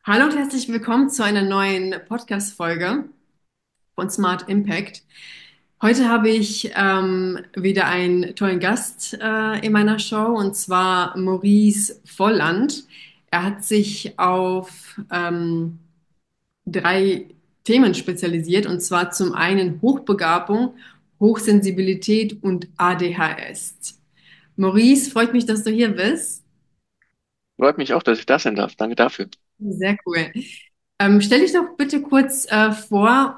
Hallo und herzlich willkommen zu einer neuen Podcast-Folge von Smart Impact. Heute habe ich wieder einen tollen Gast in meiner Show, und zwar Maurice Volland. Er hat sich auf drei Themen spezialisiert, und zwar zum einen Hochbegabung, Hochsensibilität und ADHS. Maurice, freut mich, dass du hier bist. Freut mich auch, dass ich da sein darf. Danke dafür. Sehr cool. Stell dich doch bitte kurz vor,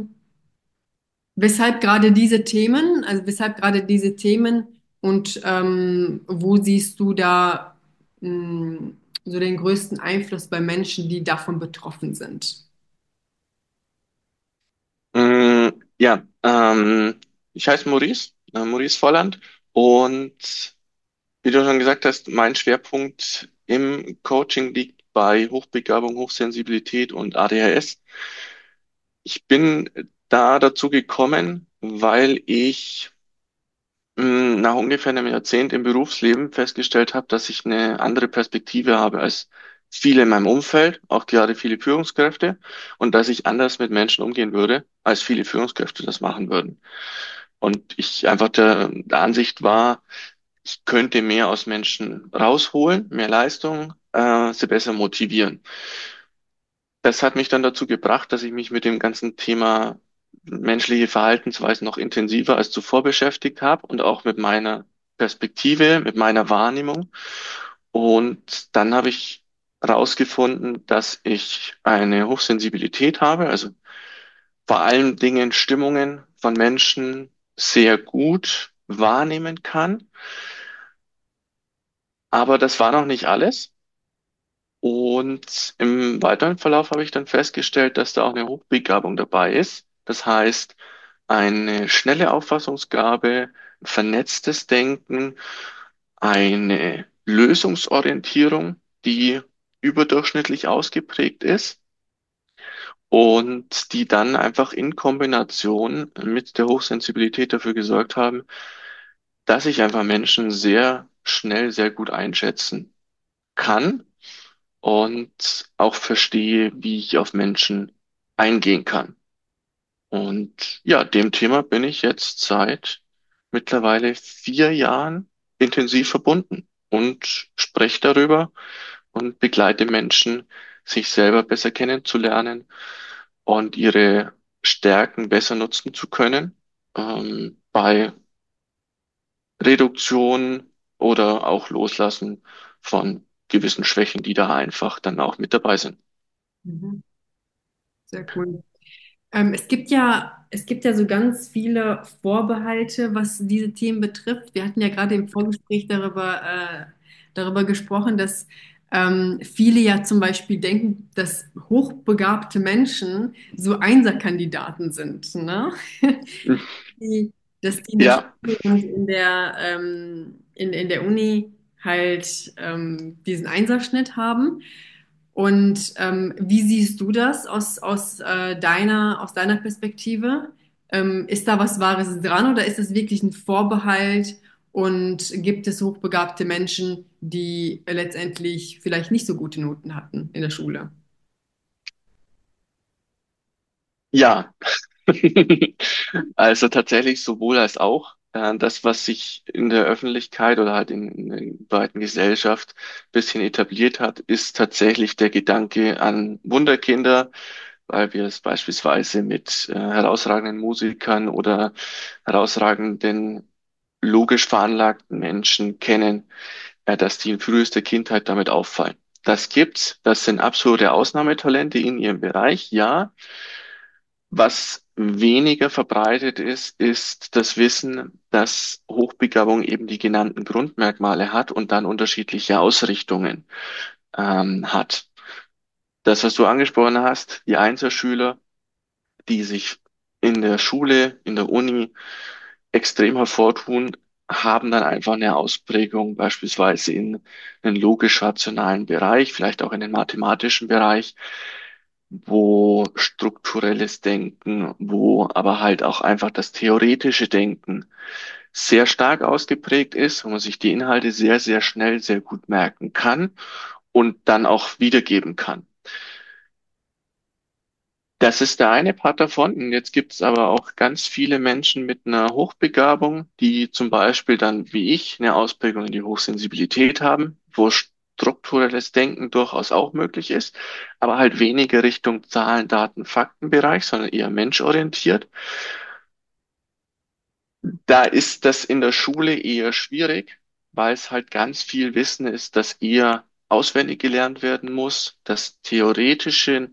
weshalb gerade diese Themen, und wo siehst du da mh, so den größten Einfluss bei Menschen, die davon betroffen sind? Ja, ich heiße Maurice, Maurice Volland, und wie du schon gesagt hast, mein Schwerpunkt im Coaching liegt bei Hochbegabung, Hochsensibilität und ADHS. Ich bin da dazu gekommen, weil ich nach ungefähr einem Jahrzehnt im Berufsleben festgestellt habe, dass ich eine andere Perspektive habe als viele in meinem Umfeld, auch gerade viele Führungskräfte, und dass ich anders mit Menschen umgehen würde, als viele Führungskräfte das machen würden. Und ich einfach der Ansicht war, ich könnte mehr aus Menschen rausholen, mehr Leistung, sie besser motivieren. Das hat mich dann dazu gebracht, dass ich mich mit dem ganzen Thema menschliche Verhaltensweisen noch intensiver als zuvor beschäftigt habe und auch mit meiner Perspektive, mit meiner Wahrnehmung. Und dann habe ich herausgefunden, dass ich eine Hochsensibilität habe, also vor allen Dingen Stimmungen von Menschen sehr gut wahrnehmen kann. Aber das war noch nicht alles. Und im weiteren Verlauf habe ich dann festgestellt, dass da auch eine Hochbegabung dabei ist. Das heißt, eine schnelle Auffassungsgabe, ein vernetztes Denken, eine Lösungsorientierung, die überdurchschnittlich ausgeprägt ist und die dann einfach in Kombination mit der Hochsensibilität dafür gesorgt haben, dass ich einfach Menschen sehr schnell, sehr gut einschätzen kann und auch verstehe, wie ich auf Menschen eingehen kann. Und ja, dem Thema bin ich jetzt seit mittlerweile 4 Jahren intensiv verbunden und spreche darüber und begleite Menschen, sich selber besser kennenzulernen und ihre Stärken besser nutzen zu können, bei Reduktion oder auch Loslassen von gewissen Schwächen, die da einfach dann auch mit dabei sind. Mhm. Sehr cool. Es gibt ja so ganz viele Vorbehalte, was diese Themen betrifft. Wir hatten ja gerade im Vorgespräch darüber gesprochen, dass viele ja zum Beispiel denken, dass hochbegabte Menschen so Einserkandidaten sind, ne? Die, dass die in der Ja, Schule und in der Uni halt diesen Einserschnitt haben. Und wie siehst du das aus deiner Perspektive? Ist da was Wahres dran, oder ist das wirklich ein Vorbehalt? Und gibt es hochbegabte Menschen, die letztendlich vielleicht nicht so gute Noten hatten in der Schule? ja. Also tatsächlich sowohl als auch. Das, was sich in der Öffentlichkeit oder halt in der breiten Gesellschaft ein bisschen etabliert hat, ist tatsächlich der Gedanke an Wunderkinder, weil wir es beispielsweise mit herausragenden Musikern oder herausragenden logisch veranlagten Menschen kennen, dass die in frühester Kindheit damit auffallen. Das gibt's, das sind absolute Ausnahmetalente in ihrem Bereich, ja. Was weniger verbreitet ist, ist das Wissen, dass Hochbegabung eben die genannten Grundmerkmale hat und dann unterschiedliche Ausrichtungen hat. Das, was du angesprochen hast, die Einzelschüler, die sich in der Schule, in der Uni extrem hervortun, haben dann einfach eine Ausprägung, beispielsweise in den logisch-rationalen Bereich, vielleicht auch in den mathematischen Bereich, wo strukturelles Denken, wo aber halt auch einfach das theoretische Denken sehr stark ausgeprägt ist, wo man sich die Inhalte sehr, sehr schnell, sehr gut merken kann und dann auch wiedergeben kann. Das ist der eine Part davon. Und jetzt gibt es aber auch ganz viele Menschen mit einer Hochbegabung, die zum Beispiel dann wie ich eine Ausprägung in die Hochsensibilität haben, wo strukturelles Denken durchaus auch möglich ist, aber halt weniger Richtung Zahlen, Daten, Faktenbereich, sondern eher menschorientiert. Da ist das in der Schule eher schwierig, weil es halt ganz viel Wissen ist, das eher auswendig gelernt werden muss, das theoretische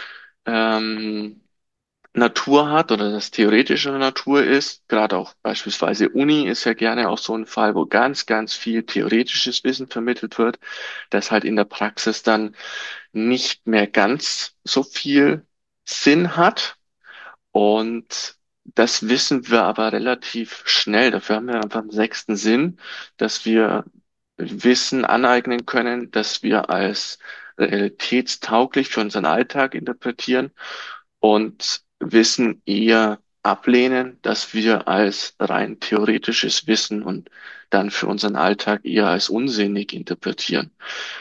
ähm, Natur hat oder das theoretische Natur ist. Gerade auch beispielsweise Uni ist ja gerne auch so ein Fall, wo ganz, ganz viel theoretisches Wissen vermittelt wird, das halt in der Praxis dann nicht mehr ganz so viel Sinn hat. Und das wissen wir aber relativ schnell. Dafür haben wir einfach einen sechsten Sinn, dass wir Wissen aneignen können, dass wir als realitätstauglich für unseren Alltag interpretieren und Wissen eher ablehnen, dass wir als rein theoretisches Wissen und dann für unseren Alltag eher als unsinnig interpretieren.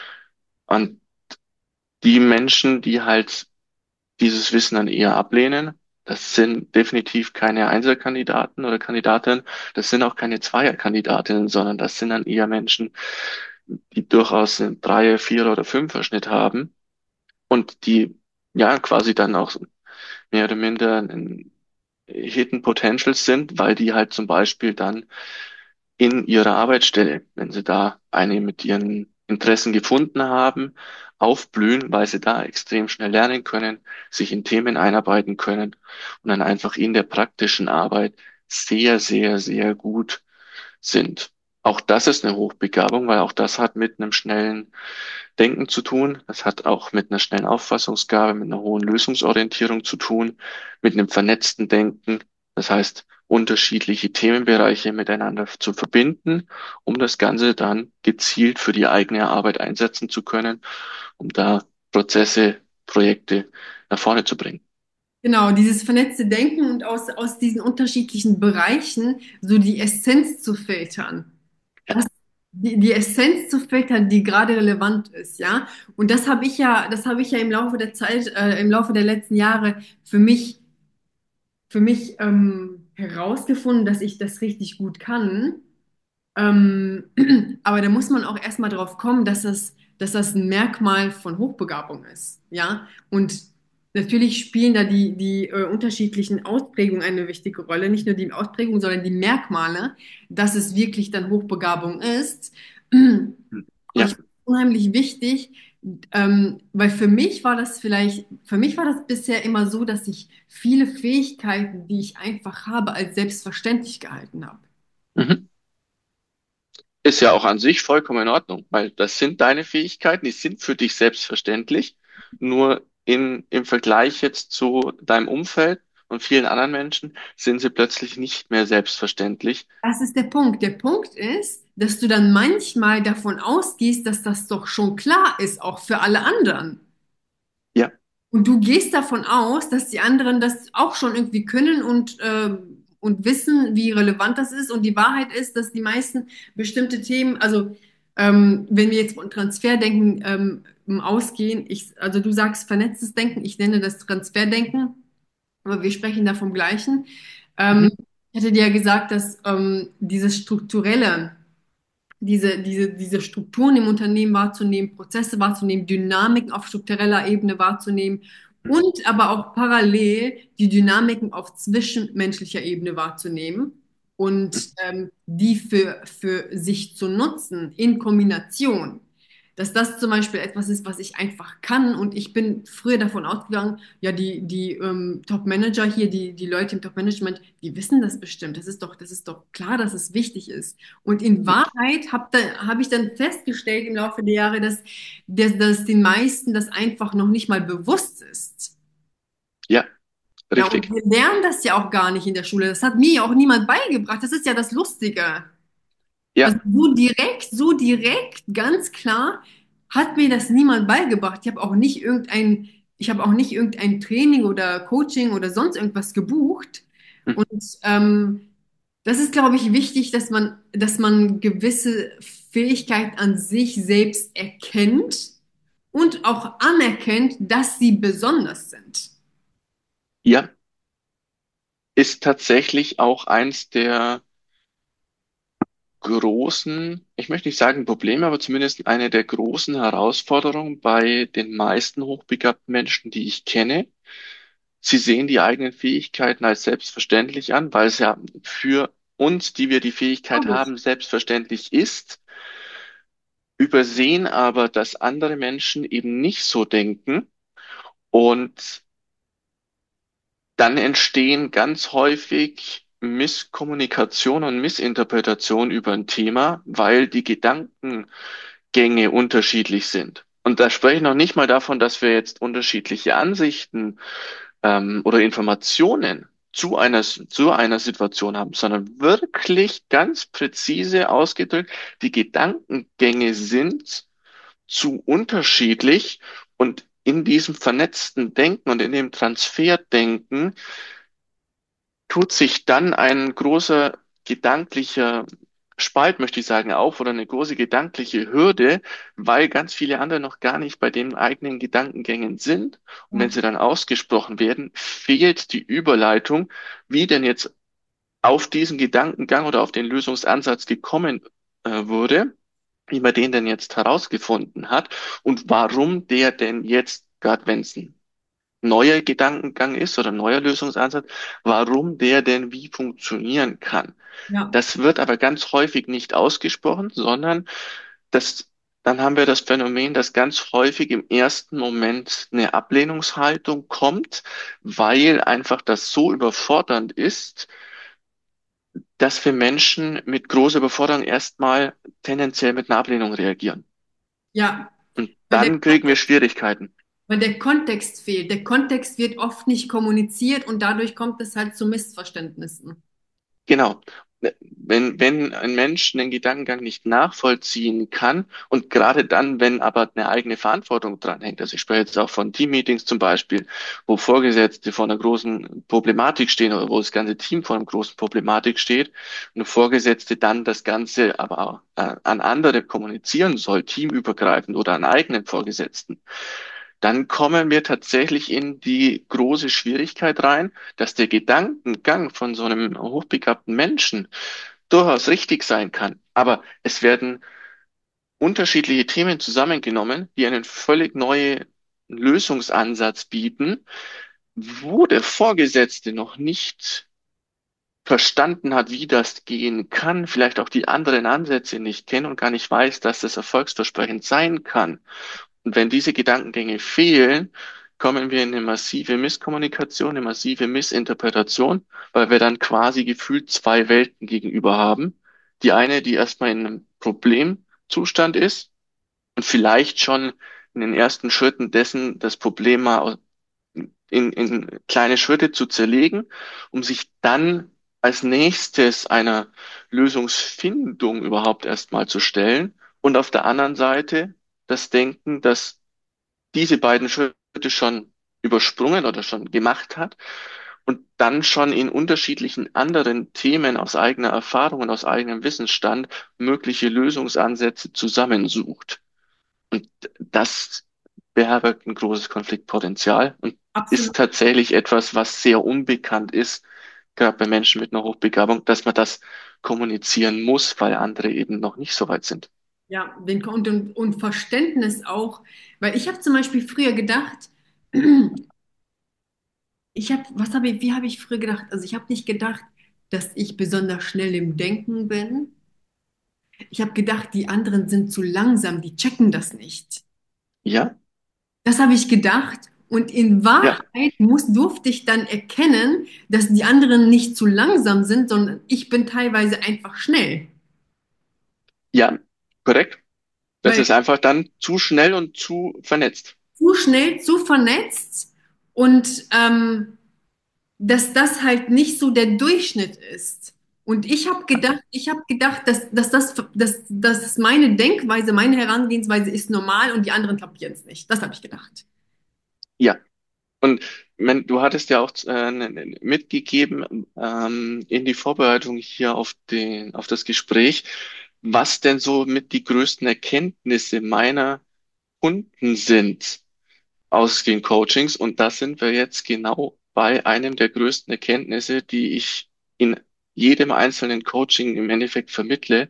Und die Menschen, die halt dieses Wissen dann eher ablehnen. Das sind definitiv keine Einzelkandidaten oder Kandidatinnen. Das sind auch keine Zweierkandidatinnen, sondern das sind dann eher Menschen, die durchaus einen Dreier-, Vierer- oder Fünfer-Schnitt haben und die ja quasi dann auch mehr oder minder ein Hidden Potentials sind, weil die halt zum Beispiel dann in ihrer Arbeitsstelle, wenn sie da eine mit ihren Interessen gefunden haben, aufblühen, weil sie da extrem schnell lernen können, sich in Themen einarbeiten können und dann einfach in der praktischen Arbeit sehr, sehr, sehr gut sind. Auch das ist eine Hochbegabung, weil auch das hat mit einem schnellen Denken zu tun. Das hat auch mit einer schnellen Auffassungsgabe, mit einer hohen Lösungsorientierung zu tun, mit einem vernetzten Denken. Das heißt, unterschiedliche Themenbereiche miteinander zu verbinden, um das Ganze dann gezielt für die eigene Arbeit einsetzen zu können, um da Prozesse, Projekte nach vorne zu bringen. Genau, dieses vernetzte Denken und aus diesen unterschiedlichen Bereichen so die Essenz zu filtern. Ja. Das, die Essenz zu filtern, die gerade relevant ist, ja. Und das habe ich ja im Laufe der Zeit, im Laufe der letzten Jahre für mich herausgefunden, dass ich das richtig gut kann. Ähm, aber da muss man auch erstmal drauf kommen, dass das ein Merkmal von Hochbegabung ist, ja. Und natürlich spielen da die unterschiedlichen Ausprägungen eine wichtige Rolle. Nicht nur die Ausprägung, sondern die Merkmale, dass es wirklich dann Hochbegabung ist. Aber ich Ja. finde es unheimlich wichtig, weil für mich war das bisher immer so, dass ich viele Fähigkeiten, die ich einfach habe, als selbstverständlich gehalten habe. Mhm. Ist ja auch an sich vollkommen in Ordnung, weil das sind deine Fähigkeiten, die sind für dich selbstverständlich. Nur im Vergleich jetzt zu deinem Umfeld und vielen anderen Menschen sind sie plötzlich nicht mehr selbstverständlich. Das ist der Punkt. Der Punkt ist, dass du dann manchmal davon ausgehst, dass das doch schon klar ist, auch für alle anderen. Ja. Und du gehst davon aus, dass die anderen das auch schon irgendwie können und wissen, wie relevant das ist. Und die Wahrheit ist, dass die meisten bestimmte Themen, also wenn wir jetzt von Transferdenken ausgehen, also du sagst vernetztes Denken, ich nenne das Transferdenken, aber wir sprechen da vom Gleichen. Ähm, Mhm. ich hatte dir ja gesagt, dass dieses Strukturelle, diese Strukturen im Unternehmen wahrzunehmen, Prozesse wahrzunehmen, Dynamiken auf struktureller Ebene wahrzunehmen und aber auch parallel die Dynamiken auf zwischenmenschlicher Ebene wahrzunehmen und die für sich zu nutzen in Kombination. Dass das zum Beispiel etwas ist, was ich einfach kann. Und ich bin früher davon ausgegangen, ja, die Top-Manager hier, die Leute im Top-Management, die wissen das bestimmt. Das ist doch klar, dass es wichtig ist. Und in Wahrheit hab ich dann festgestellt im Laufe der Jahre, dass den meisten das einfach noch nicht mal bewusst ist. Ja, Ja, und richtig. wir lernen das ja auch gar nicht in der Schule. Das hat mir ja auch niemand beigebracht. Das ist ja das Lustige. Also Ja. so direkt, ganz klar, hat mir das niemand beigebracht. Ich habe auch nicht irgendein Training oder Coaching oder sonst irgendwas gebucht. Mhm. Und das ist, glaube ich, wichtig, dass man gewisse Fähigkeiten an sich selbst erkennt und auch anerkennt, dass sie besonders sind. Ja, ist tatsächlich auch eins der großen, ich möchte nicht sagen Probleme, aber zumindest eine der großen Herausforderungen bei den meisten hochbegabten Menschen, die ich kenne. Sie sehen die eigenen Fähigkeiten als selbstverständlich an, weil es ja für uns, die wir die Fähigkeit Logisch. haben, selbstverständlich ist, übersehen aber, dass andere Menschen eben nicht so denken und dann entstehen ganz häufig Misskommunikation und Missinterpretation über ein Thema, weil die Gedankengänge unterschiedlich sind. Und da spreche ich noch nicht mal davon, dass wir jetzt unterschiedliche Ansichten oder Informationen zu einer Situation haben, sondern wirklich ganz präzise ausgedrückt, die Gedankengänge sind zu unterschiedlich und in diesem vernetzten Denken und in dem Transferdenken tut sich dann ein großer gedanklicher Spalt, möchte ich sagen, auf oder eine große gedankliche Hürde, weil ganz viele andere noch gar nicht bei den eigenen Gedankengängen sind. Und wenn Ja, sie dann ausgesprochen werden, fehlt die Überleitung, wie denn jetzt auf diesen Gedankengang oder auf den Lösungsansatz gekommen wurde, wie man den denn jetzt herausgefunden hat und warum der denn jetzt, gerade wenn es ein neuer Gedankengang ist oder ein neuer Lösungsansatz, warum der denn wie funktionieren kann. ja, Das wird aber ganz häufig nicht ausgesprochen, sondern das, dann haben wir das Phänomen, dass ganz häufig im ersten Moment eine Ablehnungshaltung kommt, weil einfach das so überfordernd ist, dass wir Menschen mit großer Überforderung erstmal tendenziell mit einer Ablehnung reagieren. ja. Und Weil der dann kriegen wir Kontext, Schwierigkeiten. weil der Kontext fehlt. Der Kontext wird oft nicht kommuniziert und dadurch kommt es halt zu Missverständnissen. Genau. Wenn ein Mensch einen Gedankengang nicht nachvollziehen kann und gerade dann, wenn aber eine eigene Verantwortung dranhängt, also ich spreche jetzt auch von Teammeetings zum Beispiel, wo Vorgesetzte vor einer großen Problematik stehen oder wo das ganze Team vor einer großen Problematik steht und der Vorgesetzte dann das Ganze aber auch, an andere kommunizieren soll, teamübergreifend oder an eigenen Vorgesetzten, dann kommen wir tatsächlich in die große Schwierigkeit rein, dass der Gedankengang von so einem hochbegabten Menschen durchaus richtig sein kann. Aber es werden unterschiedliche Themen zusammengenommen, die einen völlig neuen Lösungsansatz bieten, wo der Vorgesetzte noch nicht verstanden hat, wie das gehen kann, vielleicht auch die anderen Ansätze nicht kennt und gar nicht weiß, dass das erfolgsversprechend sein kann. Und wenn diese Gedankengänge fehlen, kommen wir in eine massive Misskommunikation, eine massive Missinterpretation, weil wir dann quasi gefühlt zwei Welten gegenüber haben. Die eine, die erstmal in einem Problemzustand ist und vielleicht schon in den ersten Schritten dessen das Problem mal in kleine Schritte zu zerlegen, um sich dann als nächstes einer Lösungsfindung überhaupt erstmal zu stellen. Und auf der anderen Seite das Denken, dass diese beiden Schritte schon übersprungen oder schon gemacht hat und dann schon in unterschiedlichen anderen Themen aus eigener Erfahrung und aus eigenem Wissensstand mögliche Lösungsansätze zusammensucht. Und das beherbergt ein großes Konfliktpotenzial und ist Absolut. tatsächlich etwas, was sehr unbekannt ist, gerade bei Menschen mit einer Hochbegabung, dass man das kommunizieren muss, weil andere eben noch nicht so weit sind. Ja, und Verständnis auch, weil ich habe zum Beispiel früher gedacht, wie habe ich früher gedacht? Also ich habe nicht gedacht, dass ich besonders schnell im Denken bin. Ich habe gedacht, die anderen sind zu langsam, die checken das nicht. Ja, Das habe ich gedacht. Und in ja, Wahrheit durfte ich dann erkennen, dass die anderen nicht zu langsam sind, sondern ich bin teilweise einfach schnell. ja, korrekt. Das Weil ist einfach dann zu schnell und zu vernetzt. zu schnell, zu vernetzt und dass das halt nicht so der Durchschnitt ist. Und ich habe gedacht, dass meine Denkweise, meine Herangehensweise ist normal und die anderen kapieren es nicht. Das habe ich gedacht. Ja, und du hattest ja auch mitgegeben in die Vorbereitung hier auf das Gespräch, was denn so mit die größten Erkenntnisse meiner Kunden sind aus den Coachings. Und da sind wir jetzt genau bei einem der größten Erkenntnisse, die ich in jedem einzelnen Coaching im Endeffekt vermittle,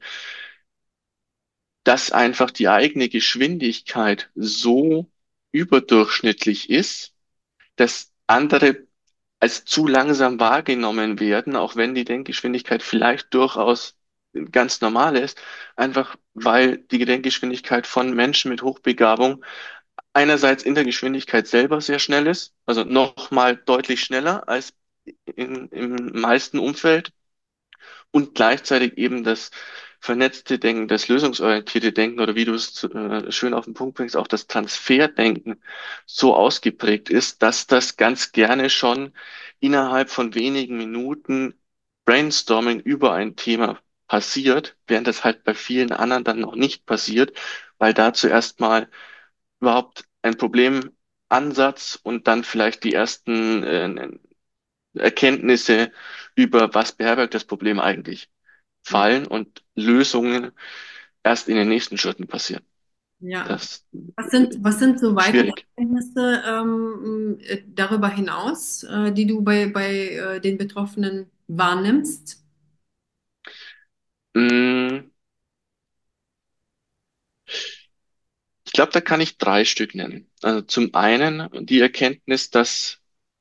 dass einfach die eigene Geschwindigkeit so überdurchschnittlich ist, dass andere als zu langsam wahrgenommen werden, auch wenn die Denkgeschwindigkeit vielleicht durchaus ganz normal ist, einfach weil die Denkgeschwindigkeit von Menschen mit Hochbegabung einerseits in der Geschwindigkeit selber sehr schnell ist, also nochmal deutlich schneller als im meisten Umfeld und gleichzeitig eben das vernetzte Denken, das lösungsorientierte Denken oder wie du es schön auf den Punkt bringst, auch das Transferdenken so ausgeprägt ist, dass das ganz gerne schon innerhalb von wenigen Minuten Brainstorming über ein Thema passiert, während das halt bei vielen anderen dann noch nicht passiert, weil da zuerst mal überhaupt ein Problemansatz und dann vielleicht die ersten Erkenntnisse über was beherbergt das Problem eigentlich Ja. fallen und Lösungen erst in den nächsten Schritten passieren. Ja. Das Was sind so weitere schwierig. Erkenntnisse darüber hinaus, die du bei den Betroffenen wahrnimmst? Mm, Ich glaube, da kann ich drei Stück nennen. Also zum einen die Erkenntnis, dass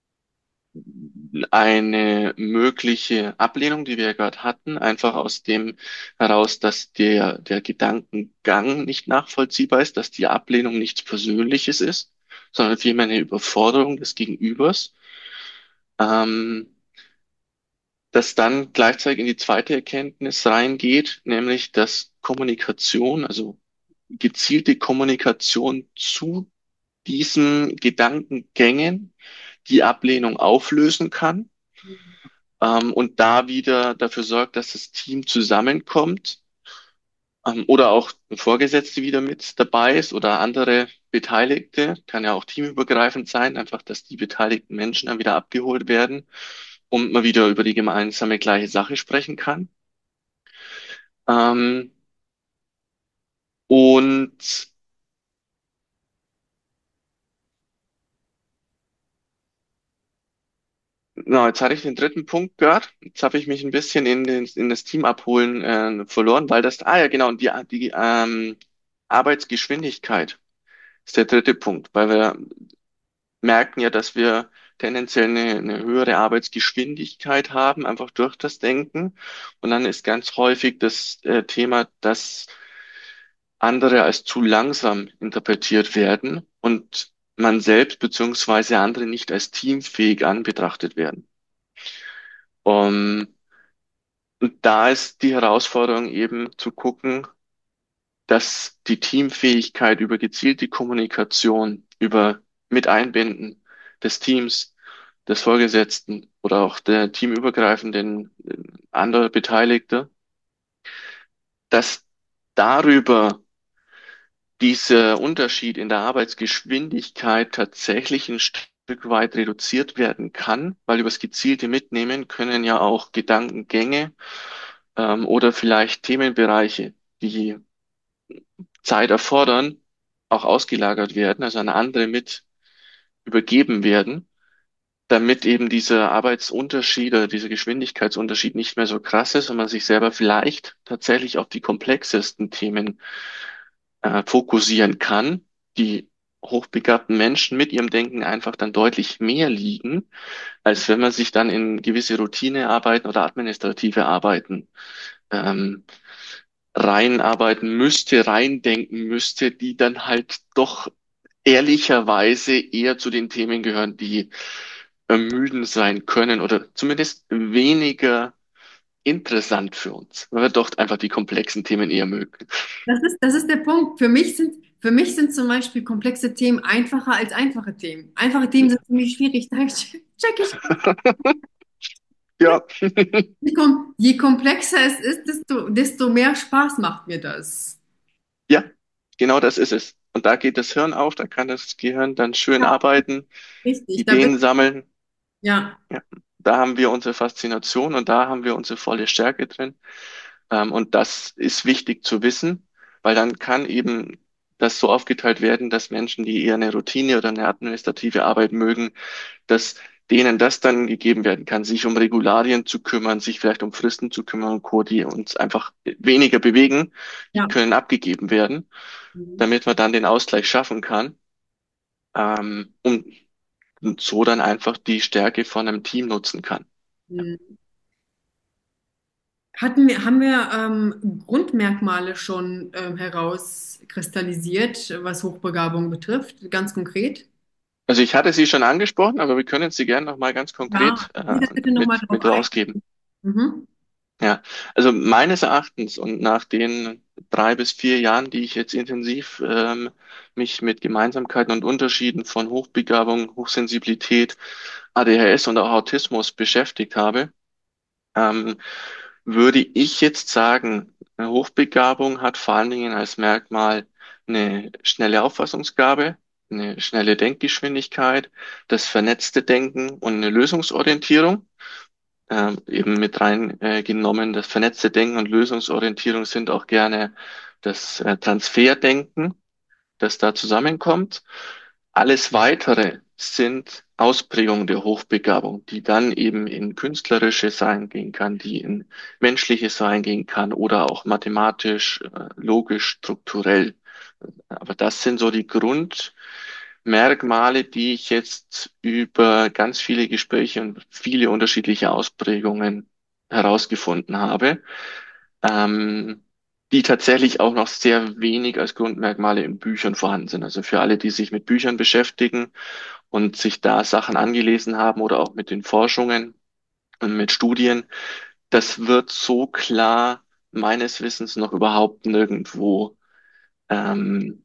eine mögliche Ablehnung, die wir ja gerade hatten, einfach aus dem heraus, dass der Gedankengang nicht nachvollziehbar ist, dass die Ablehnung nichts Persönliches ist, sondern vielmehr eine Überforderung des Gegenübers. Ähm, Dass dann gleichzeitig in die zweite Erkenntnis reingeht, nämlich dass Kommunikation, also gezielte Kommunikation zu diesen Gedankengängen die Ablehnung auflösen kann, und da wieder dafür sorgt, dass das Team zusammenkommt, oder auch ein Vorgesetzte wieder mit dabei ist oder andere Beteiligte, kann ja auch teamübergreifend sein, einfach, dass die beteiligten Menschen dann wieder abgeholt werden und man wieder über die gemeinsame gleiche Sache sprechen kann. Ähm, und jetzt hatte ich den dritten Punkt gehört. Jetzt habe ich mich ein bisschen in das Team abholen verloren, weil ja genau, und die Arbeitsgeschwindigkeit ist der dritte Punkt, weil wir merken ja, dass wir tendenziell eine höhere Arbeitsgeschwindigkeit haben, einfach durch das Denken. Und dann ist ganz häufig das Thema, dass andere als zu langsam interpretiert werden und man selbst beziehungsweise andere nicht als teamfähig anbetrachtet werden. Und da ist die Herausforderung eben zu gucken, dass die Teamfähigkeit über gezielte Kommunikation, über Miteinbinden des Teams, des Vorgesetzten oder auch der teamübergreifenden anderer Beteiligter, dass darüber dieser Unterschied in der Arbeitsgeschwindigkeit tatsächlich ein Stück weit reduziert werden kann, weil über das gezielte Mitnehmen können ja auch Gedankengänge oder vielleicht Themenbereiche, die Zeit erfordern, auch ausgelagert werden, also an andere mit übergeben werden, damit eben dieser Arbeitsunterschied oder dieser Geschwindigkeitsunterschied nicht mehr so krass ist und man sich selber vielleicht tatsächlich auf die komplexesten Themen fokussieren kann, die hochbegabten Menschen mit ihrem Denken einfach dann deutlich mehr liegen, als wenn man sich dann in gewisse Routinearbeiten oder administrative Arbeiten ähm, reinarbeiten müsste, reindenken müsste, die dann halt doch ehrlicherweise eher zu den Themen gehören, die ermüdend sein können oder zumindest weniger interessant für uns, weil wir doch einfach die komplexen Themen eher mögen. Das ist der Punkt. Für mich sind zum Beispiel komplexe Themen einfacher als einfache Themen. Einfache Themen sind für mich schwierig. Da check ich. Ja, Je komplexer es ist, desto mehr Spaß macht mir das. ja, genau das ist es. Und da geht das Hirn auf, da kann das Gehirn dann schön Ja, arbeiten, richtig. Ideen sammeln. Ja, Ja, da haben wir unsere Faszination und da haben wir unsere volle Stärke drin. Und das ist wichtig zu wissen, weil dann kann eben das so aufgeteilt werden, dass Menschen, die eher eine Routine oder eine administrative Arbeit mögen, das denen das dann gegeben werden kann, sich um Regularien zu kümmern, sich vielleicht um Fristen zu kümmern und Co., die uns einfach weniger bewegen, die Ja. können abgegeben werden, Mhm. damit man dann den Ausgleich schaffen kann, und so dann einfach die Stärke von einem Team nutzen kann. Mhm. Haben wir Grundmerkmale schon herauskristallisiert, was Hochbegabung betrifft, ganz konkret? Also ich hatte sie schon angesprochen, aber wir können sie gerne noch mal ganz Ja, konkret geh da bitte nochmal drauf mit ein. rausgeben. Mhm. Ja, also meines Erachtens und nach den 3 bis 4 Jahren, die ich jetzt intensiv mich mit Gemeinsamkeiten und Unterschieden von Hochbegabung, Hochsensibilität, ADHS und auch Autismus beschäftigt habe, ähm, würde ich jetzt sagen, eine Hochbegabung hat vor allen Dingen als Merkmal eine schnelle Auffassungsgabe, eine schnelle Denkgeschwindigkeit, das vernetzte Denken und eine Lösungsorientierung. Eben mit reingenommen. Genommen. Das vernetzte Denken und Lösungsorientierung sind auch gerne das Transferdenken, das da zusammenkommt. Alles Weitere sind Ausprägungen der Hochbegabung, die dann eben in künstlerische sein gehen kann, die in menschliche sein gehen kann oder auch mathematisch, logisch, strukturell. Aber das sind so die Grundmerkmale, die ich jetzt über ganz viele Gespräche und viele unterschiedliche Ausprägungen herausgefunden habe, ähm, die tatsächlich auch noch sehr wenig als Grundmerkmale in Büchern vorhanden sind. Also für alle, die sich mit Büchern beschäftigen und sich da Sachen angelesen haben oder auch mit den Forschungen und mit Studien, das wird so klar meines Wissens noch überhaupt nirgendwo ähm,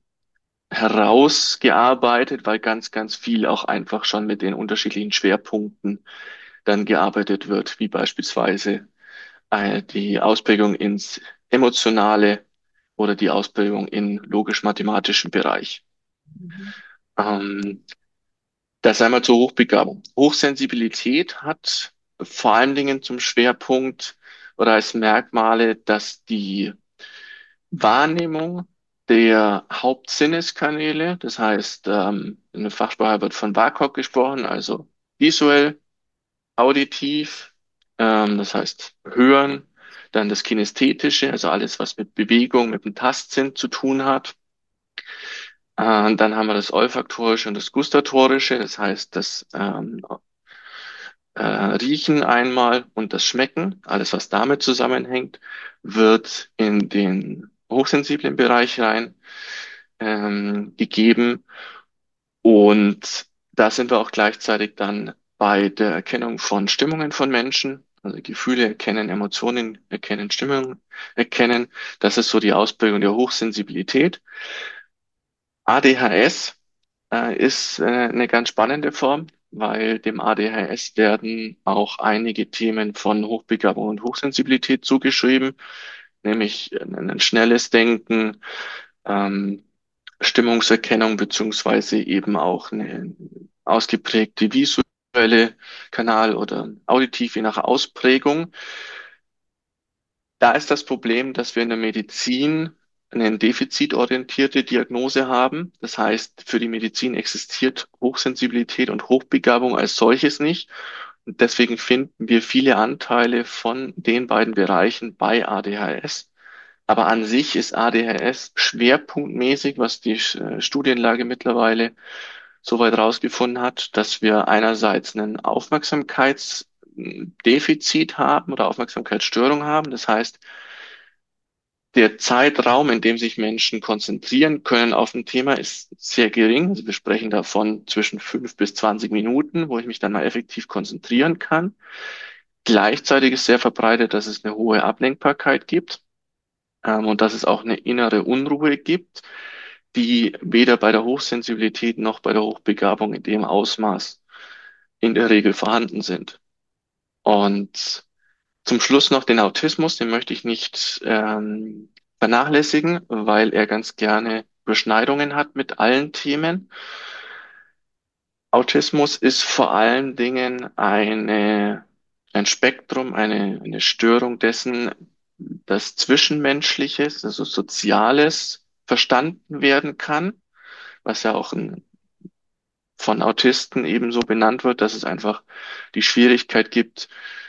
herausgearbeitet, weil ganz, ganz viel auch einfach schon mit den unterschiedlichen Schwerpunkten dann gearbeitet wird, wie beispielsweise die Ausprägung ins Emotionale oder die Ausprägung in logisch-mathematischen Bereich. Mhm. Ähm, Das einmal zur Hochbegabung. Hochsensibilität hat vor allen Dingen zum Schwerpunkt oder als Merkmale, dass die Wahrnehmung der Hauptsinneskanäle, das heißt, in der Fachsprache wird von WAKOK gesprochen, also visuell, auditiv, das heißt hören, dann das Kinästhetische, also alles, was mit Bewegung, mit dem Tastsinn zu tun hat. Und dann haben wir das Olfaktorische und das Gustatorische, das heißt das Riechen einmal und das Schmecken, alles, was damit zusammenhängt, wird in den hochsensiblen Bereich rein gegeben. Und da sind wir auch gleichzeitig dann bei der Erkennung von Stimmungen von Menschen, also Gefühle erkennen, Emotionen erkennen, Stimmungen erkennen. Das ist so die Ausprägung der Hochsensibilität. ADHS ist eine ganz spannende Form, weil dem ADHS werden auch einige Themen von Hochbegabung und Hochsensibilität zugeschrieben, nämlich ein schnelles Denken, ähm, Stimmungserkennung beziehungsweise eben auch eine ausgeprägte visuelle Kanal oder auditiv je nach Ausprägung. Da ist das Problem, dass wir in der Medizin eine defizitorientierte Diagnose haben. Das heißt, für die Medizin existiert Hochsensibilität und Hochbegabung als solches nicht. Und deswegen finden wir viele Anteile von den beiden Bereichen bei ADHS. Aber an sich ist ADHS schwerpunktmäßig, was die Studienlage mittlerweile soweit rausgefunden hat, dass wir einerseits einen Aufmerksamkeitsdefizit haben oder Aufmerksamkeitsstörung haben. Das heißt, der Zeitraum, in dem sich Menschen konzentrieren können auf ein Thema, ist sehr gering. Also wir sprechen davon zwischen 5 bis 20 Minuten, wo ich mich dann mal effektiv konzentrieren kann. Gleichzeitig ist sehr verbreitet, dass es eine hohe Ablenkbarkeit gibt, und dass es auch eine innere Unruhe gibt, die weder bei der Hochsensibilität noch bei der Hochbegabung in dem Ausmaß in der Regel vorhanden sind. Und zum Schluss noch den Autismus, den möchte ich nicht vernachlässigen, weil er ganz gerne Überschneidungen hat mit allen Themen. Autismus ist vor allen Dingen ein Spektrum, eine Störung dessen, dass Zwischenmenschliches, also Soziales, verstanden werden kann, was ja auch ein von Autisten ebenso benannt wird, dass es einfach die Schwierigkeit gibt,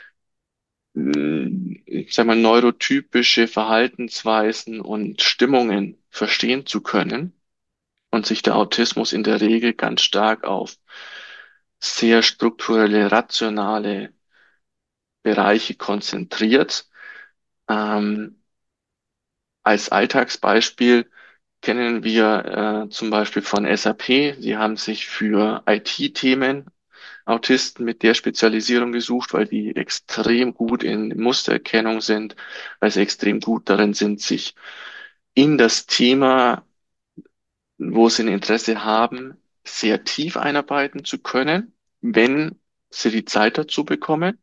ich sag mal, neurotypische Verhaltensweisen und Stimmungen verstehen zu können und sich der Autismus in der Regel ganz stark auf sehr strukturelle, rationale Bereiche konzentriert. Ähm, Als Alltagsbeispiel kennen wir zum Beispiel von SAP. Sie haben sich für IT-Themen Autisten mit der Spezialisierung gesucht, weil die extrem gut in Mustererkennung sind, weil sie extrem gut darin sind, sich in das Thema, wo sie ein Interesse haben, sehr tief einarbeiten zu können, wenn sie die Zeit dazu bekommen.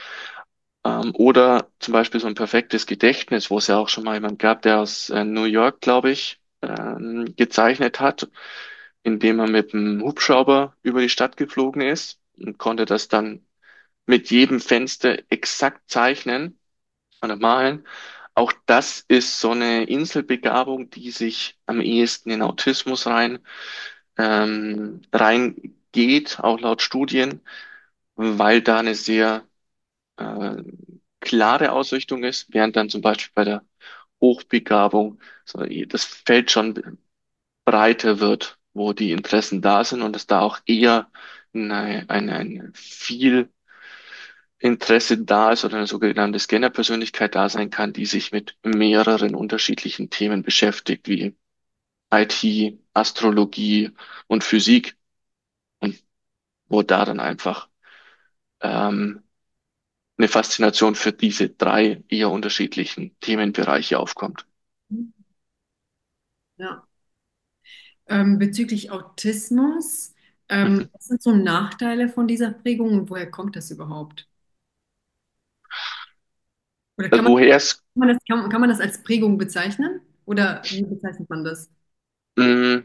Oder zum Beispiel so ein perfektes Gedächtnis, wo es ja auch schon mal jemand gab, der aus New York, glaube ich, gezeichnet hat, indem er mit einem Hubschrauber über die Stadt geflogen ist und konnte das dann mit jedem Fenster exakt zeichnen oder malen. Auch das ist so eine Inselbegabung, die sich am ehesten in Autismus reingeht, auch laut Studien, weil da eine sehr äh, klare Ausrichtung ist, während dann zum Beispiel bei der Hochbegabung so das Feld schon breiter wird, wo die Interessen da sind und es da auch eher ein viel Interesse da ist oder eine sogenannte Scanner-Persönlichkeit da sein kann, die sich mit mehreren unterschiedlichen Themen beschäftigt, wie IT, Astrologie und Physik und wo da dann einfach ähm, eine Faszination für diese drei eher unterschiedlichen Themenbereiche aufkommt. Ja. Bezüglich Autismus, Mhm. was sind so Nachteile von dieser Prägung und woher kommt das überhaupt? Oder Also woher es, kann man das als Prägung bezeichnen? Oder wie bezeichnet man das? mh,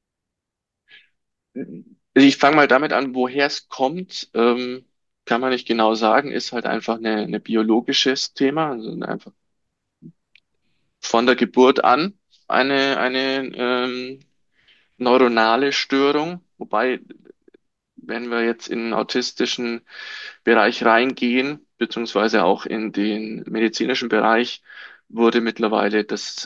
ich fange mal damit an, woher es kommt, kann man nicht genau sagen, ist halt einfach eine biologisches Thema, also einfach von der Geburt an eine neuronale Störung, wobei, wenn wir jetzt in den autistischen Bereich reingehen, beziehungsweise auch in den medizinischen Bereich, wurde mittlerweile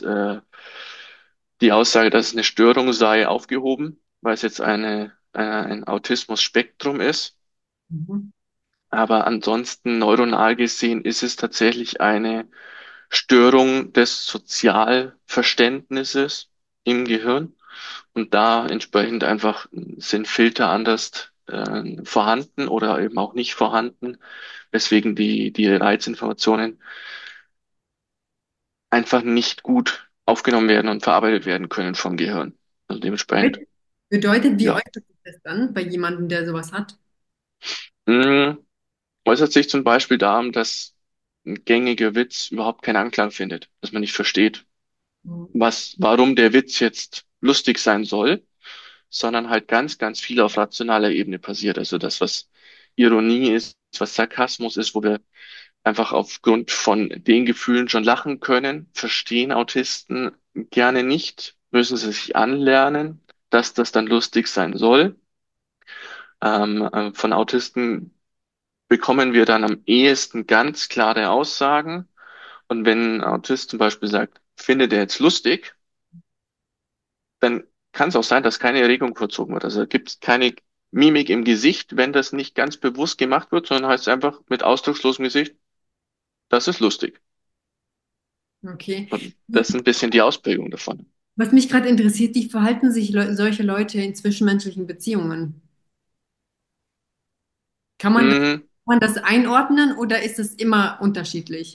die Aussage, dass es eine Störung sei, aufgehoben, weil es jetzt ein Autismus-Spektrum ist. Mhm. Aber ansonsten neuronal gesehen ist es tatsächlich eine Störung des Sozialverständnisses im Gehirn. Und da entsprechend einfach sind Filter anders vorhanden oder eben auch nicht vorhanden, weswegen die Reizinformationen einfach nicht gut aufgenommen werden und verarbeitet werden können vom Gehirn. Also dementsprechend, Bedeutet, wie ja. äußert sich das dann bei jemandem, der sowas hat? Mm, Äußert sich zum Beispiel darum, dass ein gängiger Witz überhaupt keinen Anklang findet, dass man nicht versteht, Mhm. warum der Witz jetzt lustig sein soll, sondern halt ganz, ganz viel auf rationaler Ebene passiert. Also das, was Ironie ist, was Sarkasmus ist, wo wir einfach aufgrund von den Gefühlen schon lachen können, verstehen Autisten gerne nicht, müssen sie sich anlernen, dass das dann lustig sein soll. Von Autisten bekommen wir dann am ehesten ganz klare Aussagen. Und wenn ein Autist zum Beispiel sagt, findet er jetzt lustig, dann kann es auch sein, dass keine Erregung vollzogen wird. Also gibt es keine Mimik im Gesicht, wenn das nicht ganz bewusst gemacht wird, sondern heißt es einfach mit ausdruckslosem Gesicht, das ist lustig. Okay. Und das ist ein bisschen die Ausprägung davon. Was mich gerade interessiert, wie verhalten sich solche Leute in zwischenmenschlichen Beziehungen? Kann man das, Mm, kann man das einordnen oder ist es immer unterschiedlich?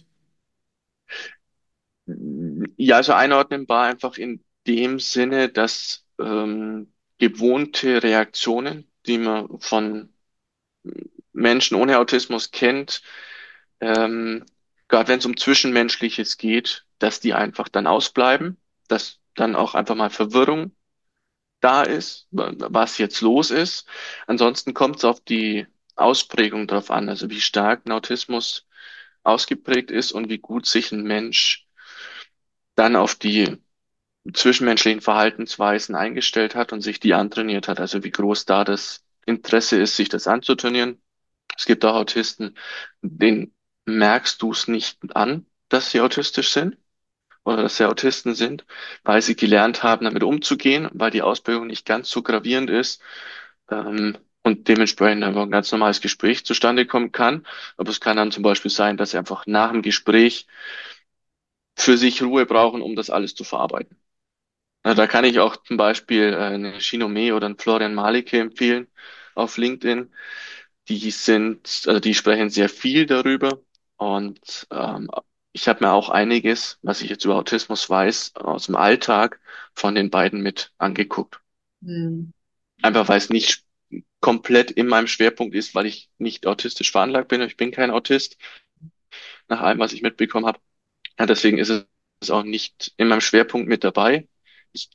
Ja, also einordnbar einfach in dem Sinne, dass gewohnte Reaktionen, die man von Menschen ohne Autismus kennt, ähm, gerade wenn es um Zwischenmenschliches geht, dass die einfach dann ausbleiben, dass dann auch einfach mal Verwirrung da ist, was jetzt los ist. Ansonsten kommt es auf die Ausprägung drauf an, also wie stark ein Autismus ausgeprägt ist und wie gut sich ein Mensch dann auf die zwischenmenschlichen Verhaltensweisen eingestellt hat und sich die antrainiert hat, also wie groß da das Interesse ist, sich das anzutrainieren. Es gibt auch Autisten, denen merkst du es nicht an, dass sie autistisch sind oder dass sie Autisten sind, weil sie gelernt haben, damit umzugehen, weil die Ausbildung nicht ganz so gravierend ist, und dementsprechend einfach ein ganz normales Gespräch zustande kommen kann. Aber es kann dann zum Beispiel sein, dass sie einfach nach dem Gespräch für sich Ruhe brauchen, um das alles zu verarbeiten. Da kann ich auch zum Beispiel eine Shinome oder einen Florian Malicke empfehlen auf LinkedIn. Die sprechen sehr viel darüber und ich habe mir auch einiges, was ich jetzt über Autismus weiß, aus dem Alltag von den beiden mit angeguckt. Hm. Einfach weil es nicht komplett in meinem Schwerpunkt ist, weil ich nicht autistisch veranlagt bin. Ich bin kein Autist, nach allem, was ich mitbekommen habe. Ja, deswegen ist es auch nicht in meinem Schwerpunkt mit dabei. Ich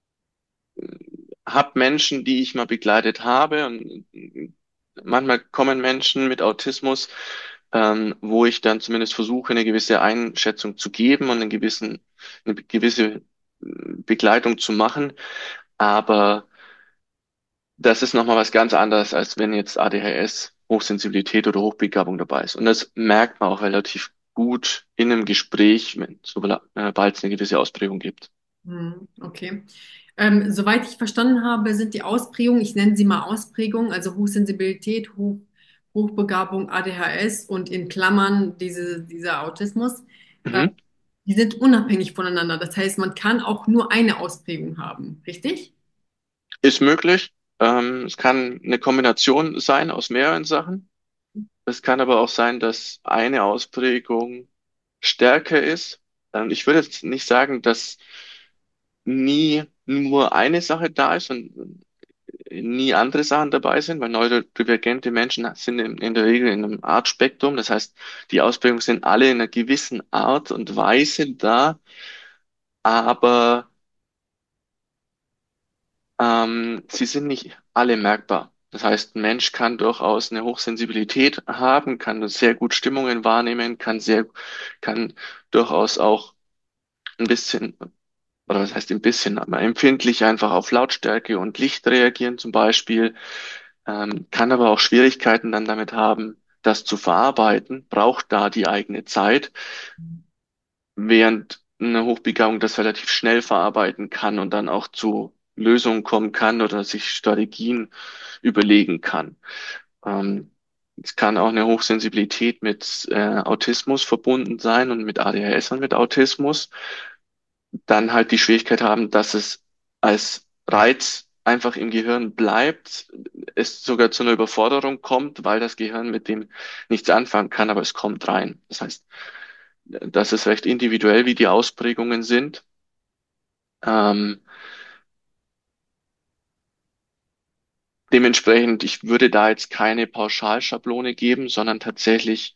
habe Menschen, die ich mal begleitet habe, und manchmal kommen Menschen mit Autismus, wo ich dann zumindest versuche, eine gewisse Einschätzung zu geben und eine gewisse Begleitung zu machen. Aber das ist nochmal was ganz anderes, als wenn jetzt ADHS, Hochsensibilität oder Hochbegabung dabei ist. Und das merkt man auch relativ gut in einem Gespräch, sobald es eine gewisse Ausprägung gibt. Hm, okay. Soweit ich verstanden habe, sind die Ausprägungen, ich nenne sie mal Ausprägungen, also Hochsensibilität, Hochbegabung, ADHS und in Klammern dieser Autismus, äh, Mhm. die sind unabhängig voneinander. Das heißt, man kann auch nur eine Ausprägung haben, richtig? Ist möglich. Es kann eine Kombination sein aus mehreren Sachen. Es kann aber auch sein, dass eine Ausprägung stärker ist. Ich würde jetzt nicht sagen, dass nie nur eine Sache da ist und nie andere Sachen dabei sind, weil neurodivergente Menschen sind in der Regel in einem Art Spektrum. Das heißt, die Ausprägungen sind alle in einer gewissen Art und Weise da, aber sie sind nicht alle merkbar. Das heißt, ein Mensch kann durchaus eine Hochsensibilität haben, kann sehr gut Stimmungen wahrnehmen, kann durchaus auch ein bisschen, oder was heißt ein bisschen, aber empfindlich einfach auf Lautstärke und Licht reagieren zum Beispiel, kann aber auch Schwierigkeiten dann damit haben, das zu verarbeiten, braucht da die eigene Zeit, während eine Hochbegabung das relativ schnell verarbeiten kann und dann auch zu Lösungen kommen kann oder sich Strategien überlegen kann. Ähm, Es kann auch eine Hochsensibilität mit Autismus verbunden sein und mit ADHS und mit Autismus. Dann halt die Schwierigkeit haben, dass es als Reiz einfach im Gehirn bleibt, es sogar zu einer Überforderung kommt, weil das Gehirn mit dem nichts anfangen kann, aber es kommt rein. Das heißt, das ist recht individuell, wie die Ausprägungen sind. Ähm, Dementsprechend, ich würde da jetzt keine Pauschalschablone geben, sondern tatsächlich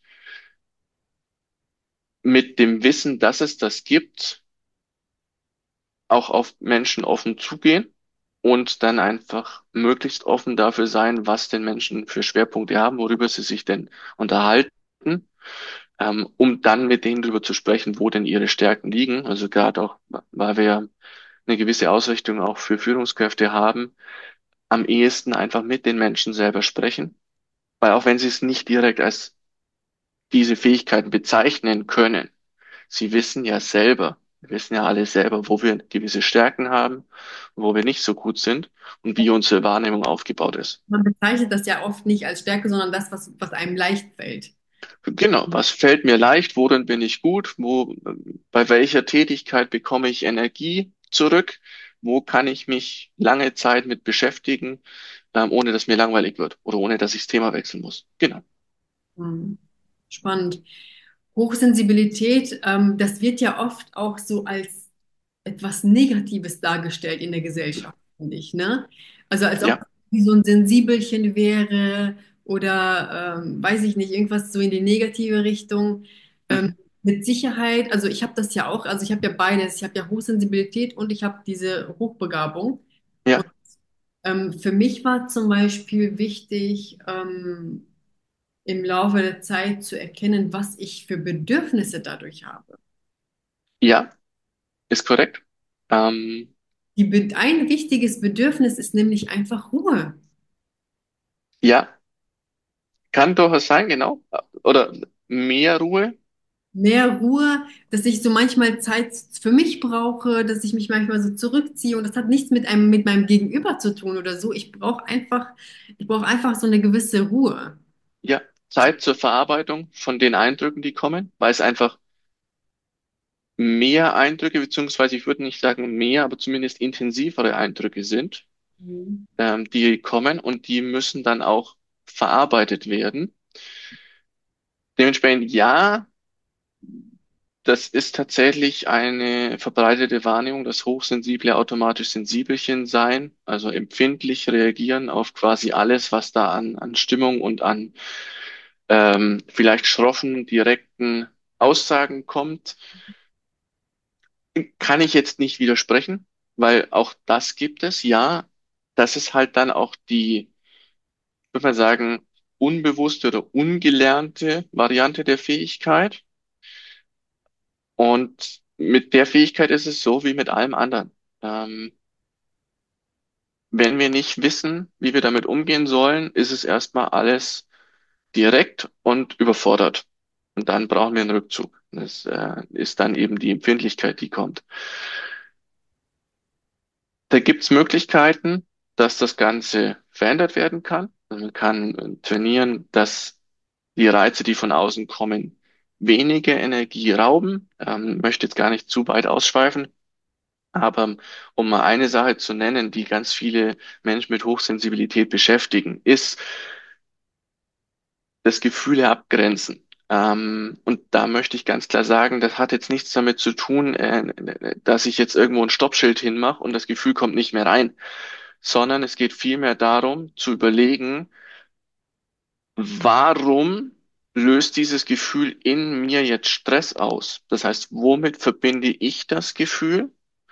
mit dem Wissen, dass es das gibt, auch auf Menschen offen zugehen und dann einfach möglichst offen dafür sein, was den Menschen für Schwerpunkte haben, worüber sie sich denn unterhalten, um dann mit denen darüber zu sprechen, wo denn ihre Stärken liegen. Also gerade auch, weil wir ja eine gewisse Ausrichtung auch für Führungskräfte haben, am ehesten einfach mit den Menschen selber sprechen. Weil auch wenn sie es nicht direkt als diese Fähigkeiten bezeichnen können, sie wissen ja selber, wir wissen ja alle selber, wo wir gewisse Stärken haben, wo wir nicht so gut sind und wie unsere Wahrnehmung aufgebaut ist. Man bezeichnet das ja oft nicht als Stärke, sondern das, was einem leicht fällt. Genau, was fällt mir leicht, worin bin ich gut, bei welcher Tätigkeit bekomme ich Energie zurück, wo kann ich mich lange Zeit mit beschäftigen, ohne dass mir langweilig wird oder ohne dass ich das Thema wechseln muss. Genau. Hm. Spannend. Hochsensibilität, das wird ja oft auch so als etwas Negatives dargestellt in der Gesellschaft, finde ich, ne? Also als ob Ja. es wie so ein Sensibelchen wäre oder weiß ich nicht, irgendwas so in die negative Richtung. Ähm, Mhm. mit Sicherheit, also ich habe das ja auch, also ich habe ja beides, ich habe ja Hochsensibilität und ich habe diese Hochbegabung. Und Ja. für mich war zum Beispiel wichtig, im Laufe der Zeit zu erkennen, was ich für Bedürfnisse dadurch habe. Ja, ist korrekt. Ähm, Ein wichtiges Bedürfnis ist nämlich einfach Ruhe. Ja, kann durchaus sein, genau. Oder mehr Ruhe. Mehr Ruhe, dass ich so manchmal Zeit für mich brauche, dass ich mich manchmal so zurückziehe und das hat nichts mit meinem Gegenüber zu tun oder so. Ich brauche einfach so eine gewisse Ruhe. Ja, Zeit zur Verarbeitung von den Eindrücken, die kommen, weil es einfach mehr Eindrücke, beziehungsweise ich würde nicht sagen mehr, aber zumindest intensivere Eindrücke sind, Mhm. die kommen und die müssen dann auch verarbeitet werden. Dementsprechend ja, das ist tatsächlich eine verbreitete Wahrnehmung, dass Hochsensible automatisch Sensibelchen sein, also empfindlich reagieren auf quasi alles, was da an Stimmung und an vielleicht schroffen, direkten Aussagen kommt. Kann ich jetzt nicht widersprechen, weil auch das gibt es, ja. Das ist halt dann auch die, würde man sagen, unbewusste oder ungelernte Variante der Fähigkeit. Und mit der Fähigkeit ist es so wie mit allem anderen. Ähm, Wenn wir nicht wissen, wie wir damit umgehen sollen, ist es erstmal alles direkt und überfordert. Und dann brauchen wir einen Rückzug. Das ist dann eben die Empfindlichkeit, die kommt. Da gibt's Möglichkeiten, dass das Ganze verändert werden kann. Also man kann trainieren, dass die Reize, die von außen kommen, weniger Energie rauben. Möchte jetzt gar nicht zu weit ausschweifen, aber um mal eine Sache zu nennen, die ganz viele Menschen mit Hochsensibilität beschäftigen, ist das Gefühle abgrenzen. Und da möchte ich ganz klar sagen, das hat jetzt nichts damit zu tun, dass ich jetzt irgendwo ein Stoppschild hinmache und das Gefühl kommt nicht mehr rein, sondern es geht vielmehr darum, zu überlegen, warum löst dieses Gefühl in mir jetzt Stress aus? Das heißt, womit verbinde ich das Gefühl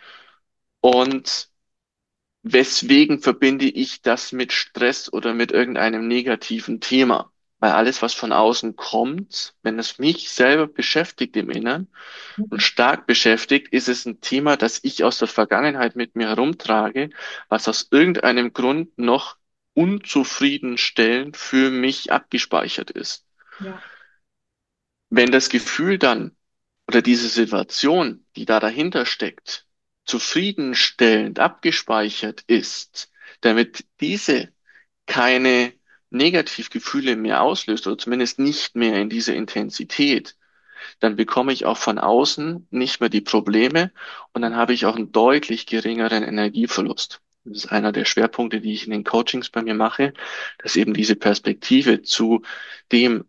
und weswegen verbinde ich das mit Stress oder mit irgendeinem negativen Thema? Weil alles, was von außen kommt, wenn es mich selber beschäftigt im Inneren und stark beschäftigt, ist es ein Thema, das ich aus der Vergangenheit mit mir herumtrage, was aus irgendeinem Grund noch unzufriedenstellend für mich abgespeichert ist. Ja. Wenn das Gefühl dann oder diese Situation, die da dahinter steckt, zufriedenstellend abgespeichert ist, damit diese keine Negativgefühle mehr auslöst oder zumindest nicht mehr in dieser Intensität, dann bekomme ich auch von außen nicht mehr die Probleme und dann habe ich auch einen deutlich geringeren Energieverlust. Das ist einer der Schwerpunkte, die ich in den Coachings bei mir mache, dass eben diese Perspektive zu dem,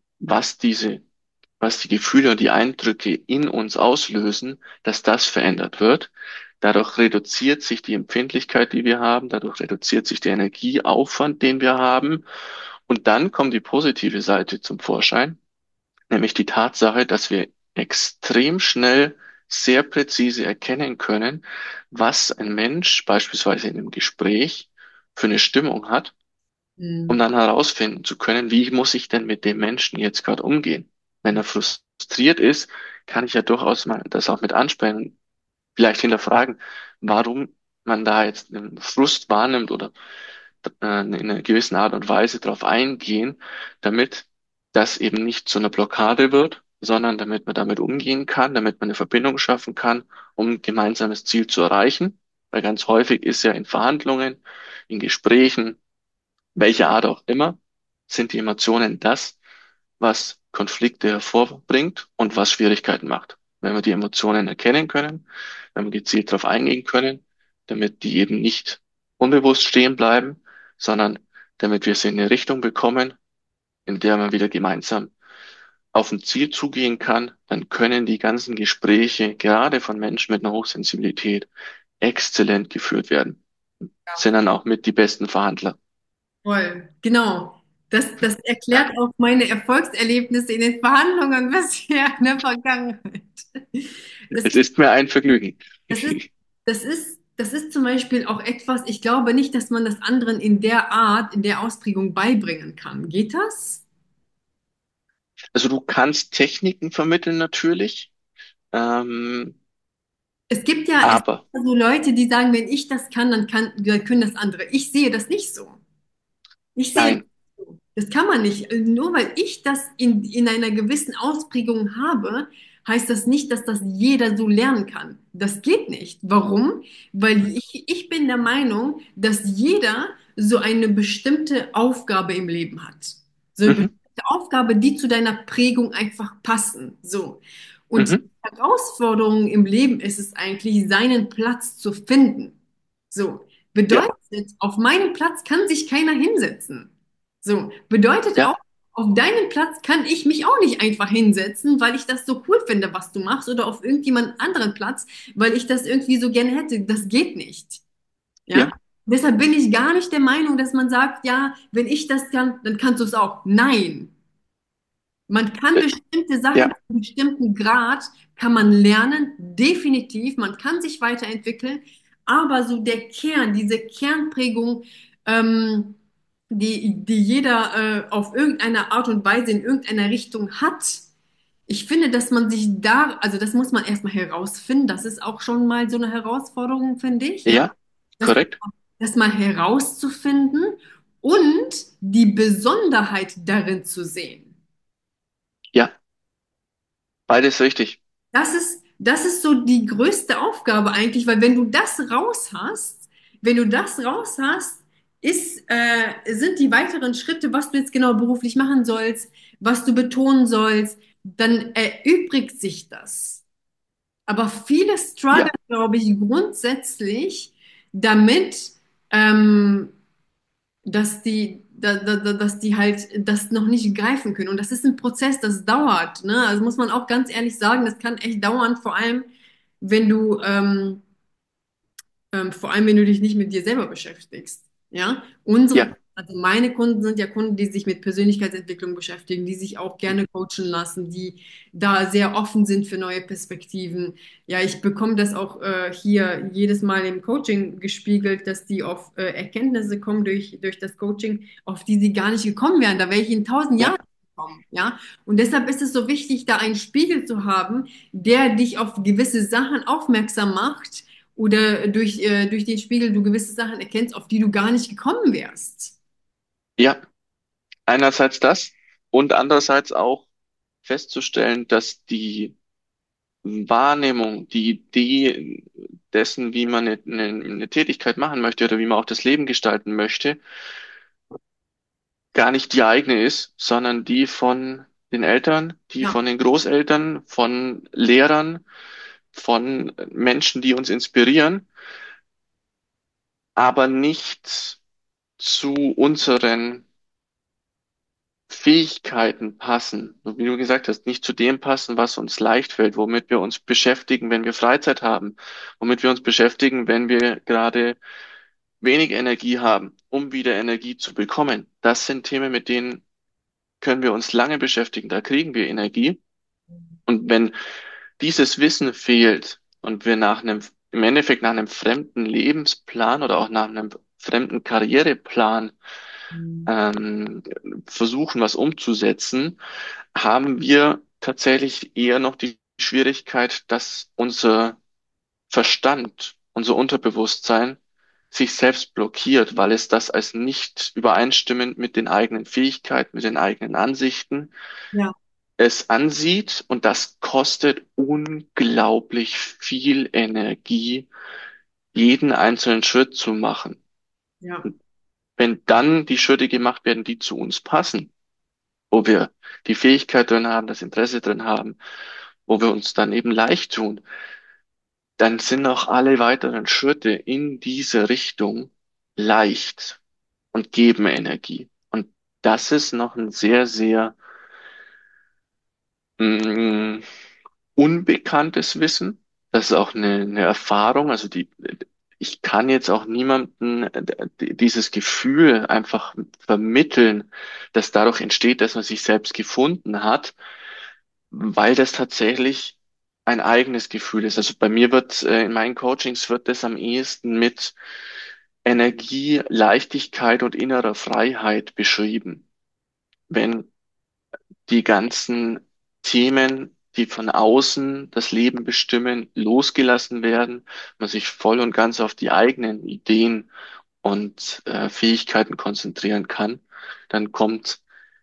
was die Gefühle und die Eindrücke in uns auslösen, dass das verändert wird. Dadurch reduziert sich die Empfindlichkeit, die wir haben, dadurch reduziert sich der Energieaufwand, den wir haben. Und dann kommt die positive Seite zum Vorschein, nämlich die Tatsache, dass wir extrem schnell sehr präzise erkennen können, was ein Mensch beispielsweise in einem Gespräch für eine Stimmung hat, um Mhm. dann herausfinden zu können, wie muss ich denn mit dem Menschen jetzt gerade umgehen. Wenn er frustriert ist, kann ich ja durchaus mal das auch mit ansprechen, vielleicht hinterfragen, warum man da jetzt einen Frust wahrnimmt oder in einer gewissen Art und Weise darauf eingehen, damit das eben nicht zu einer Blockade wird, sondern damit man damit umgehen kann, damit man eine Verbindung schaffen kann, um ein gemeinsames Ziel zu erreichen. Weil ganz häufig ist ja in Verhandlungen, in Gesprächen, welcher Art auch immer, sind die Emotionen das, was Konflikte hervorbringt und was Schwierigkeiten macht. Wenn wir die Emotionen erkennen können, wenn wir gezielt darauf eingehen können, damit die eben nicht unbewusst stehen bleiben, sondern damit wir sie in eine Richtung bekommen, in der man wieder gemeinsam auf ein Ziel zugehen kann, dann können die ganzen Gespräche, gerade von Menschen mit einer Hochsensibilität, exzellent geführt werden. Sind dann auch mit die besten Verhandler. Voll, genau. Das erklärt auch meine Erfolgserlebnisse in den Verhandlungen bisher in der Vergangenheit. Das Es ist mir ein Vergnügen. Das ist, das ist zum Beispiel auch etwas, ich glaube nicht, dass man das anderen in der Art, in der Ausprägung beibringen kann. Geht das? Also du kannst Techniken vermitteln natürlich, ähm, Es gibt aber ja so Leute, die sagen, wenn ich das kann, dann können das andere. Ich sehe das nicht so. Ich sehe das nein, so. Das kann man nicht. Nur weil ich das in einer gewissen Ausprägung habe, heißt das nicht, dass das jeder so lernen kann. Das geht nicht. Warum? Weil ich bin der Meinung, dass jeder so eine bestimmte Aufgabe im Leben hat. So eine Mhm. bestimmte Aufgabe, die zu deiner Prägung einfach passen. So. Und die Mhm. Herausforderung im Leben ist es eigentlich, seinen Platz zu finden. So. Ja, Bedeutet, auf meinem Platz kann sich keiner hinsetzen. So, bedeutet auch, ja, auf deinen Platz kann ich mich auch nicht einfach hinsetzen, weil ich das so cool finde, was du machst, oder auf irgendjemand anderen Platz, weil ich das irgendwie so gerne hätte. Das geht nicht. Ja? ja, Deshalb bin ich gar nicht der Meinung, dass man sagt, ja, wenn ich das kann, dann kannst du es auch. Nein. Man kann äh, bestimmte Sachen ja, zu einem bestimmten Grad kann man lernen, definitiv. Man kann sich weiterentwickeln, aber so der Kern, diese Kernprägung, ähm, die jeder auf irgendeine Art und Weise in irgendeiner Richtung hat. Ich finde, dass man sich da, also das muss man erstmal herausfinden. Das ist auch schon mal so eine Herausforderung, finde ich, ja. ja, Das, korrekt. das mal herauszufinden und die Besonderheit darin zu sehen. Ja, beides richtig. Das ist so die größte Aufgabe eigentlich, weil wenn du das raus hast, wenn du das raus hast, sind die weiteren Schritte, was du jetzt genau beruflich machen sollst, was du betonen sollst, dann erübrigt sich das. Aber viele strugglen, Ja, glaube ich, grundsätzlich damit, ähm, dass die halt das noch nicht greifen können. Und das ist ein Prozess, das dauert, ne? Also muss man auch ganz ehrlich sagen, das kann echt dauern, wenn du, vor allem, wenn du dich nicht mit dir selber beschäftigst. Ja, ja, also meine Kunden sind ja Kunden, die sich mit Persönlichkeitsentwicklung beschäftigen, die sich auch gerne coachen lassen, die da sehr offen sind für neue Perspektiven. Ja, ich bekomme das auch hier jedes Mal im Coaching gespiegelt, dass die auf Erkenntnisse kommen durch das Coaching, auf die sie gar nicht gekommen wären. Da wäre ich in 1000 Jahren ja, gekommen. Ja, und deshalb ist es so wichtig, da einen Spiegel zu haben, der dich auf gewisse Sachen aufmerksam macht oder durch den Spiegel du gewisse Sachen erkennst, auf die du gar nicht gekommen wärst. ja. Einerseits das und andererseits auch festzustellen, dass die Wahrnehmung, die Idee dessen, wie man eine Tätigkeit machen möchte oder wie man auch das Leben gestalten möchte, gar nicht die eigene ist, sondern die von den Eltern, die Ja, von den Großeltern, von Lehrern, von Menschen, die uns inspirieren, aber nicht zu unseren Fähigkeiten passen. So wie du gesagt hast, nicht zu dem passen, was uns leicht fällt, womit wir uns beschäftigen, wenn wir Freizeit haben, womit wir uns beschäftigen, wenn wir gerade wenig Energie haben, um wieder Energie zu bekommen. Das sind Themen, mit denen können wir uns lange beschäftigen. Da kriegen wir Energie. Und wenn dieses Wissen fehlt und wir im Endeffekt nach einem fremden Lebensplan oder auch nach einem fremden Karriereplan ähm, versuchen, was umzusetzen, haben wir tatsächlich eher noch die Schwierigkeit, dass unser Verstand, unser Unterbewusstsein sich selbst blockiert, weil es das als nicht übereinstimmend mit den eigenen Fähigkeiten, mit den eigenen Ansichten ja, es ansieht und das kostet unglaublich viel Energie, jeden einzelnen Schritt zu machen. ja, Und wenn dann die Schritte gemacht werden, die zu uns passen, wo wir die Fähigkeit drin haben, das Interesse drin haben, wo wir uns dann eben leicht tun, dann sind auch alle weiteren Schritte in diese Richtung leicht und geben Energie. Und das ist noch ein sehr, sehr mh, unbekanntes Wissen. Das ist auch eine Erfahrung. Ich kann jetzt auch niemandem dieses Gefühl einfach vermitteln, das dadurch entsteht, dass man sich selbst gefunden hat, weil das tatsächlich ein eigenes Gefühl ist. Also bei mir in meinen Coachings wird das am ehesten mit Energie, Leichtigkeit und innerer Freiheit beschrieben. Wenn die ganzen Themen, die von außen das Leben bestimmen, losgelassen werden, man sich voll und ganz auf die eigenen Ideen und Fähigkeiten konzentrieren kann, dann kommt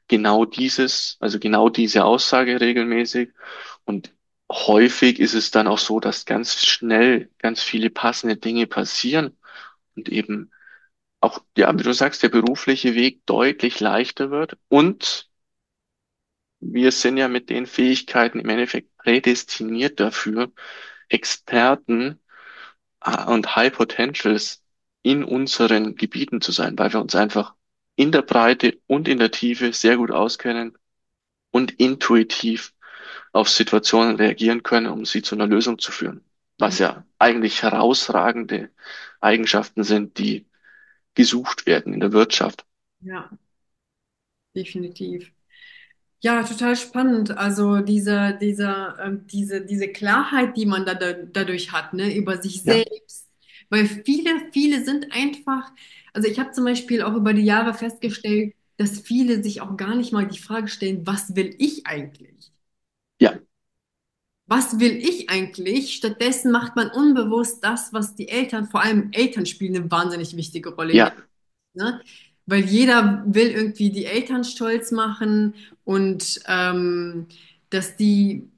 genau dieses, also genau diese Aussage regelmäßig. Und häufig ist es dann auch so, dass ganz schnell ganz viele passende Dinge passieren und eben auch, ja, wie du sagst, der berufliche Weg deutlich leichter wird. Und wir sind ja mit den Fähigkeiten im Endeffekt prädestiniert dafür, Experten und High Potentials in unseren Gebieten zu sein, weil wir uns einfach in der Breite und in der Tiefe sehr gut auskennen und intuitiv auf Situationen reagieren können, um sie zu einer Lösung zu führen. Was ja eigentlich herausragende Eigenschaften sind, die gesucht werden in der Wirtschaft. Ja, definitiv. Ja, total spannend. Also diese Klarheit, die man dadurch hat, ne, über sich Ja, selbst. Weil viele sind einfach, also ich habe zum Beispiel auch über die Jahre festgestellt, dass viele sich auch gar nicht mal die Frage stellen, was will ich eigentlich? ja, Was will ich eigentlich? Stattdessen macht man unbewusst das, was die Eltern, vor allem Eltern spielen eine wahnsinnig wichtige Rolle in der, ja, ne? Weil jeder will irgendwie die Eltern stolz machen und dass die,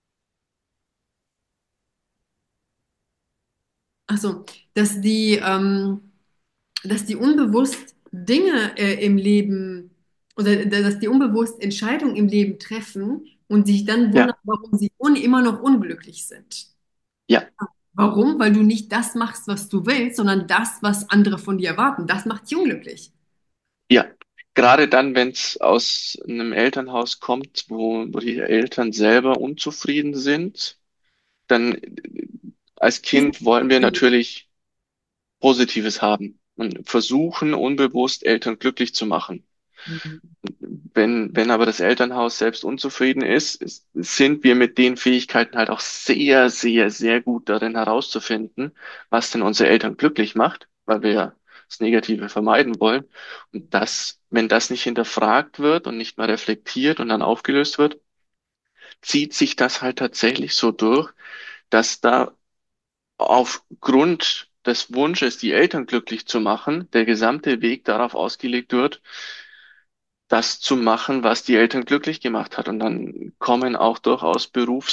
ach so, dass die, dass die unbewusst Dinge im Leben oder dass die unbewusst Entscheidungen im Leben treffen und sich dann wundern, ja, warum sie immer noch unglücklich sind. ja, Warum? Weil du nicht das machst, was du willst, sondern das, was andere von dir erwarten. Das macht dich unglücklich. ja. Gerade dann, wenn es aus einem Elternhaus kommt, wo die Eltern selber unzufrieden sind, dann als Kind wollen wir natürlich Positives haben und versuchen unbewusst Eltern glücklich zu machen. Wenn aber das Elternhaus selbst unzufrieden sind wir mit den Fähigkeiten halt auch sehr, sehr, sehr gut darin herauszufinden, was denn unsere Eltern glücklich macht, weil wir ja das Negative vermeiden wollen. Und das, wenn das nicht hinterfragt wird und nicht mal reflektiert und dann aufgelöst wird, zieht sich das halt tatsächlich so durch, dass da aufgrund des Wunsches, die Eltern glücklich zu machen, der gesamte Weg darauf ausgelegt wird, das zu machen, was die Eltern glücklich gemacht hat. Und dann kommen auch durchaus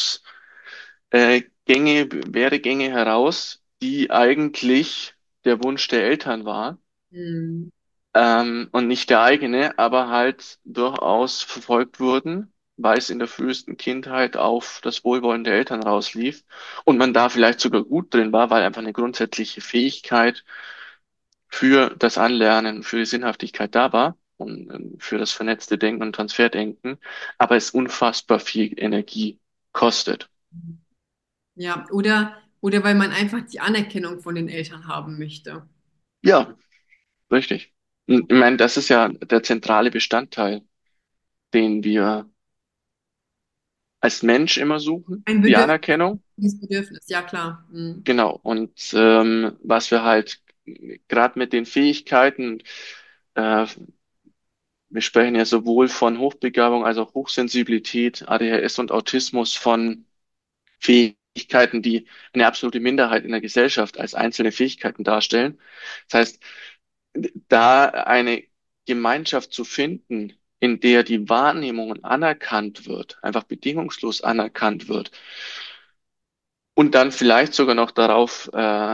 Werdegänge heraus, die eigentlich der Wunsch der Eltern war, Mhm. und nicht der eigene, aber halt durchaus verfolgt wurden, weil es in der frühesten Kindheit auf das Wohlwollen der Eltern rauslief und man da vielleicht sogar gut drin war, weil einfach eine grundsätzliche Fähigkeit für das Anlernen, für die Sinnhaftigkeit da war und für das vernetzte Denken und Transferdenken, aber es unfassbar viel Energie kostet. Ja, oder weil man einfach die Anerkennung von den Eltern haben möchte. Ja, richtig. Und ich meine, das ist ja der zentrale Bestandteil, den wir als Mensch immer suchen, Ein die Bedürfnis, Anerkennung. dieses Bedürfnis, ja klar. Mhm. Genau. Und was wir halt gerade mit den Fähigkeiten, äh, wir sprechen ja sowohl von Hochbegabung als auch Hochsensibilität, ADHS und Autismus von Fähigkeiten, die eine absolute Minderheit in der Gesellschaft als einzelne Fähigkeiten darstellen. Das heißt, da eine Gemeinschaft zu finden, in der die Wahrnehmung anerkannt wird, einfach bedingungslos anerkannt wird und dann vielleicht sogar noch darauf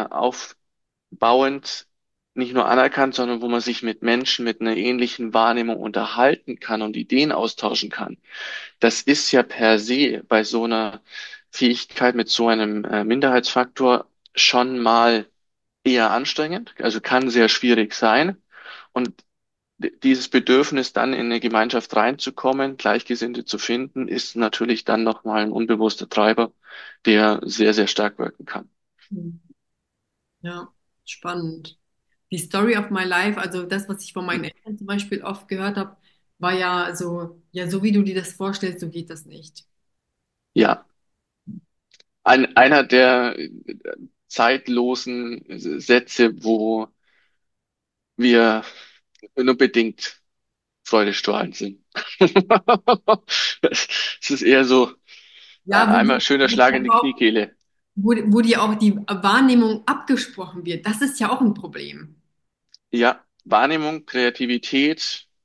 aufbauend nicht nur anerkannt, sondern wo man sich mit Menschen mit einer ähnlichen Wahrnehmung unterhalten kann und Ideen austauschen kann. Das ist ja per se bei so einer Fähigkeit mit so einem Minderheitsfaktor schon mal eher anstrengend, also kann sehr schwierig sein. Und dieses Bedürfnis, dann in eine Gemeinschaft reinzukommen, Gleichgesinnte zu finden, ist natürlich dann nochmal ein unbewusster Treiber, der sehr, sehr stark wirken kann. Mhm. Ja, spannend. Die Story of my life, also das, was ich von meinen Eltern zum Beispiel oft gehört habe, war ja, so wie du dir das vorstellst, so geht das nicht. Ja, einer der zeitlosen Sätze, wo wir nur bedingt freudestrahlend sind. Es ist eher so Ja, einmal schöner Schlag in die Kniekehle. wo dir auch die Wahrnehmung abgesprochen wird. Das ist ja auch ein Problem. Ja, Wahrnehmung, Kreativität,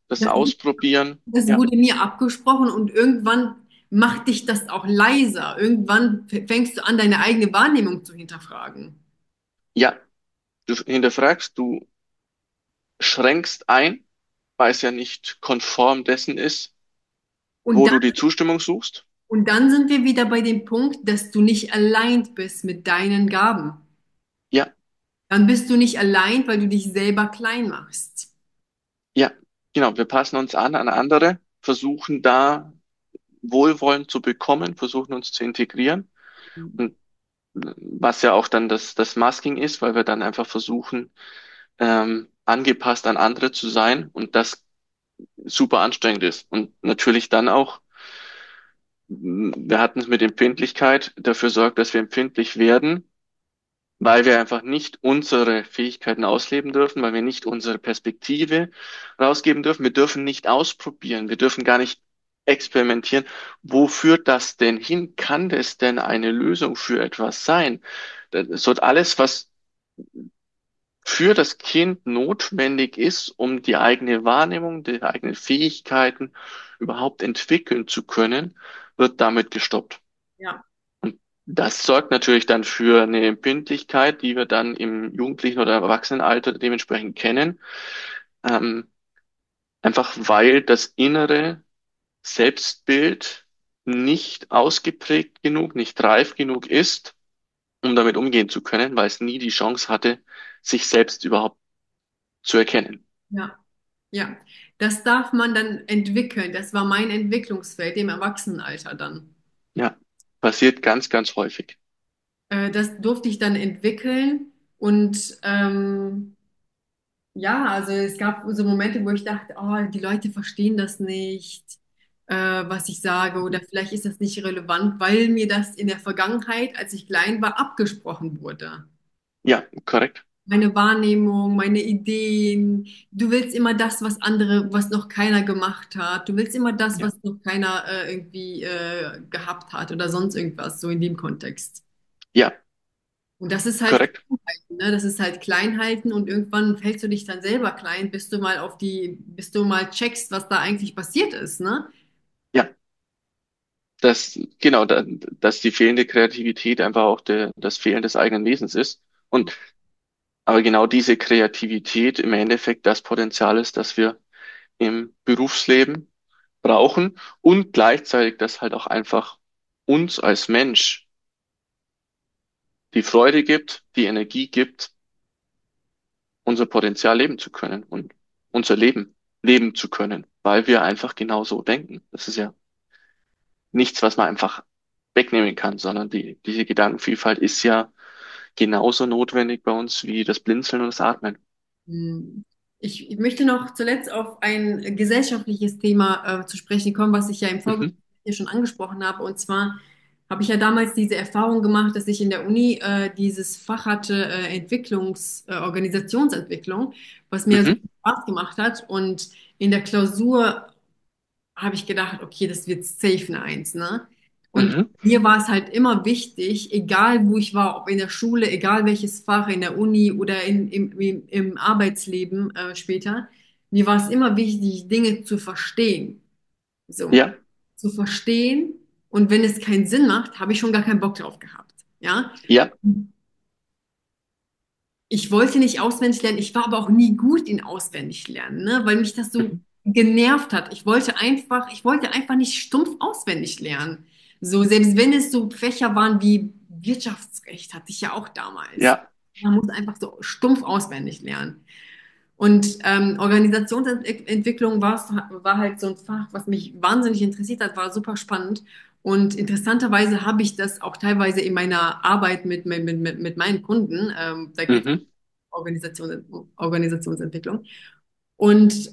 das Das, Ausprobieren. das Ja, wurde mir abgesprochen und irgendwann macht dich das auch leiser. Irgendwann fängst du an, deine eigene Wahrnehmung zu hinterfragen. ja, du hinterfragst, du schränkst ein, weil es ja nicht konform dessen ist, Und wo dann, du die Zustimmung suchst. und dann sind wir wieder bei dem Punkt, dass du nicht allein bist mit deinen Gaben. Ja, Dann bist du nicht allein, weil du dich selber klein machst. ja, genau. Wir passen uns an andere, versuchen da Wohlwollen zu bekommen, versuchen uns zu integrieren. Und was ja auch dann das Masking ist, weil wir dann einfach versuchen, angepasst an andere zu sein und das super anstrengend ist. Und natürlich dann auch, wir hatten es mit Empfindlichkeit, dafür sorgt, dass wir empfindlich werden, weil wir einfach nicht unsere Fähigkeiten ausleben dürfen, weil wir nicht unsere Perspektive rausgeben dürfen. Wir dürfen nicht ausprobieren, wir dürfen gar nicht experimentieren. Wo führt das denn hin? Kann das denn eine Lösung für etwas sein? Das wird alles, was für das Kind notwendig ist, um die eigene Wahrnehmung, die eigenen Fähigkeiten überhaupt entwickeln zu können, wird damit gestoppt. Ja, Und das sorgt natürlich dann für eine Empfindlichkeit, die wir dann im Jugendlichen oder Erwachsenenalter dementsprechend kennen. Ähm, einfach weil das innere Selbstbild nicht ausgeprägt genug, nicht reif genug ist, um damit umgehen zu können, weil es nie die Chance hatte, sich selbst überhaupt zu erkennen. ja, ja. Das darf man dann entwickeln. Das war mein Entwicklungsfeld im Erwachsenenalter dann. Ja, passiert ganz, ganz häufig. Das durfte ich dann entwickeln und ja, also es gab so Momente, wo ich dachte, oh, die Leute verstehen das nicht, was ich sage, oder vielleicht ist das nicht relevant, weil mir das in der Vergangenheit, als ich klein war, abgesprochen wurde. Ja, korrekt. Meine Wahrnehmung, meine Ideen. Du willst immer das, was andere, was noch keiner gemacht hat. Du willst immer das, Ja, was noch keiner irgendwie gehabt hat oder sonst irgendwas, so in dem Kontext. ja, Und das ist halt korrekt. Kleinhalten, ne? Das ist halt Kleinhalten und irgendwann fällst du dich dann selber klein, bis du mal checkst, was da eigentlich passiert ist, ne? Ja, genau, dass die fehlende Kreativität einfach auch das Fehlen des eigenen Wesens ist. Und aber genau diese Kreativität im Endeffekt das Potenzial ist, das wir im Berufsleben brauchen und gleichzeitig das halt auch einfach uns als Mensch die Freude gibt, die Energie gibt, unser Potenzial leben zu können und unser Leben leben zu können, weil wir einfach genau so denken. Das ist ja nichts, was man einfach wegnehmen kann, sondern diese Gedankenvielfalt ist ja genauso notwendig bei uns wie das Blinzeln und das Atmen. Hm. Ich möchte noch zuletzt auf ein gesellschaftliches Thema zu sprechen kommen, was ich ja im Vorgespräch Mhm, hier schon angesprochen habe. Und zwar habe ich ja damals diese Erfahrung gemacht, dass ich in der Uni dieses Fach hatte, Organisationsentwicklung, was mir so mhm, viel Spaß gemacht hat. Und in der Klausur habe ich gedacht, okay, das wird safe eine Eins, ne? Und mhm, mir war es halt immer wichtig, egal wo ich war, ob in der Schule, egal welches Fach, in der Uni oder im Arbeitsleben später, mir war es immer wichtig, Dinge zu verstehen. So, ja, zu verstehen. Und wenn es keinen Sinn macht, habe ich schon gar keinen Bock drauf gehabt. Ja? ja, Ich wollte nicht auswendig lernen, ich war aber auch nie gut in auswendig lernen, ne? Weil mich das so mhm, genervt hat. Ich wollte einfach nicht stumpf auswendig lernen. So, selbst wenn es so Fächer waren wie Wirtschaftsrecht, hatte ich ja auch damals. ja, Man muss einfach so stumpf auswendig lernen. Und Organisationsentwicklung war halt so ein Fach, was mich wahnsinnig interessiert hat, war super spannend. Und interessanterweise habe ich das auch teilweise in meiner Arbeit mit meinen Kunden, da geht es mhm, Organisationsentwicklung. Und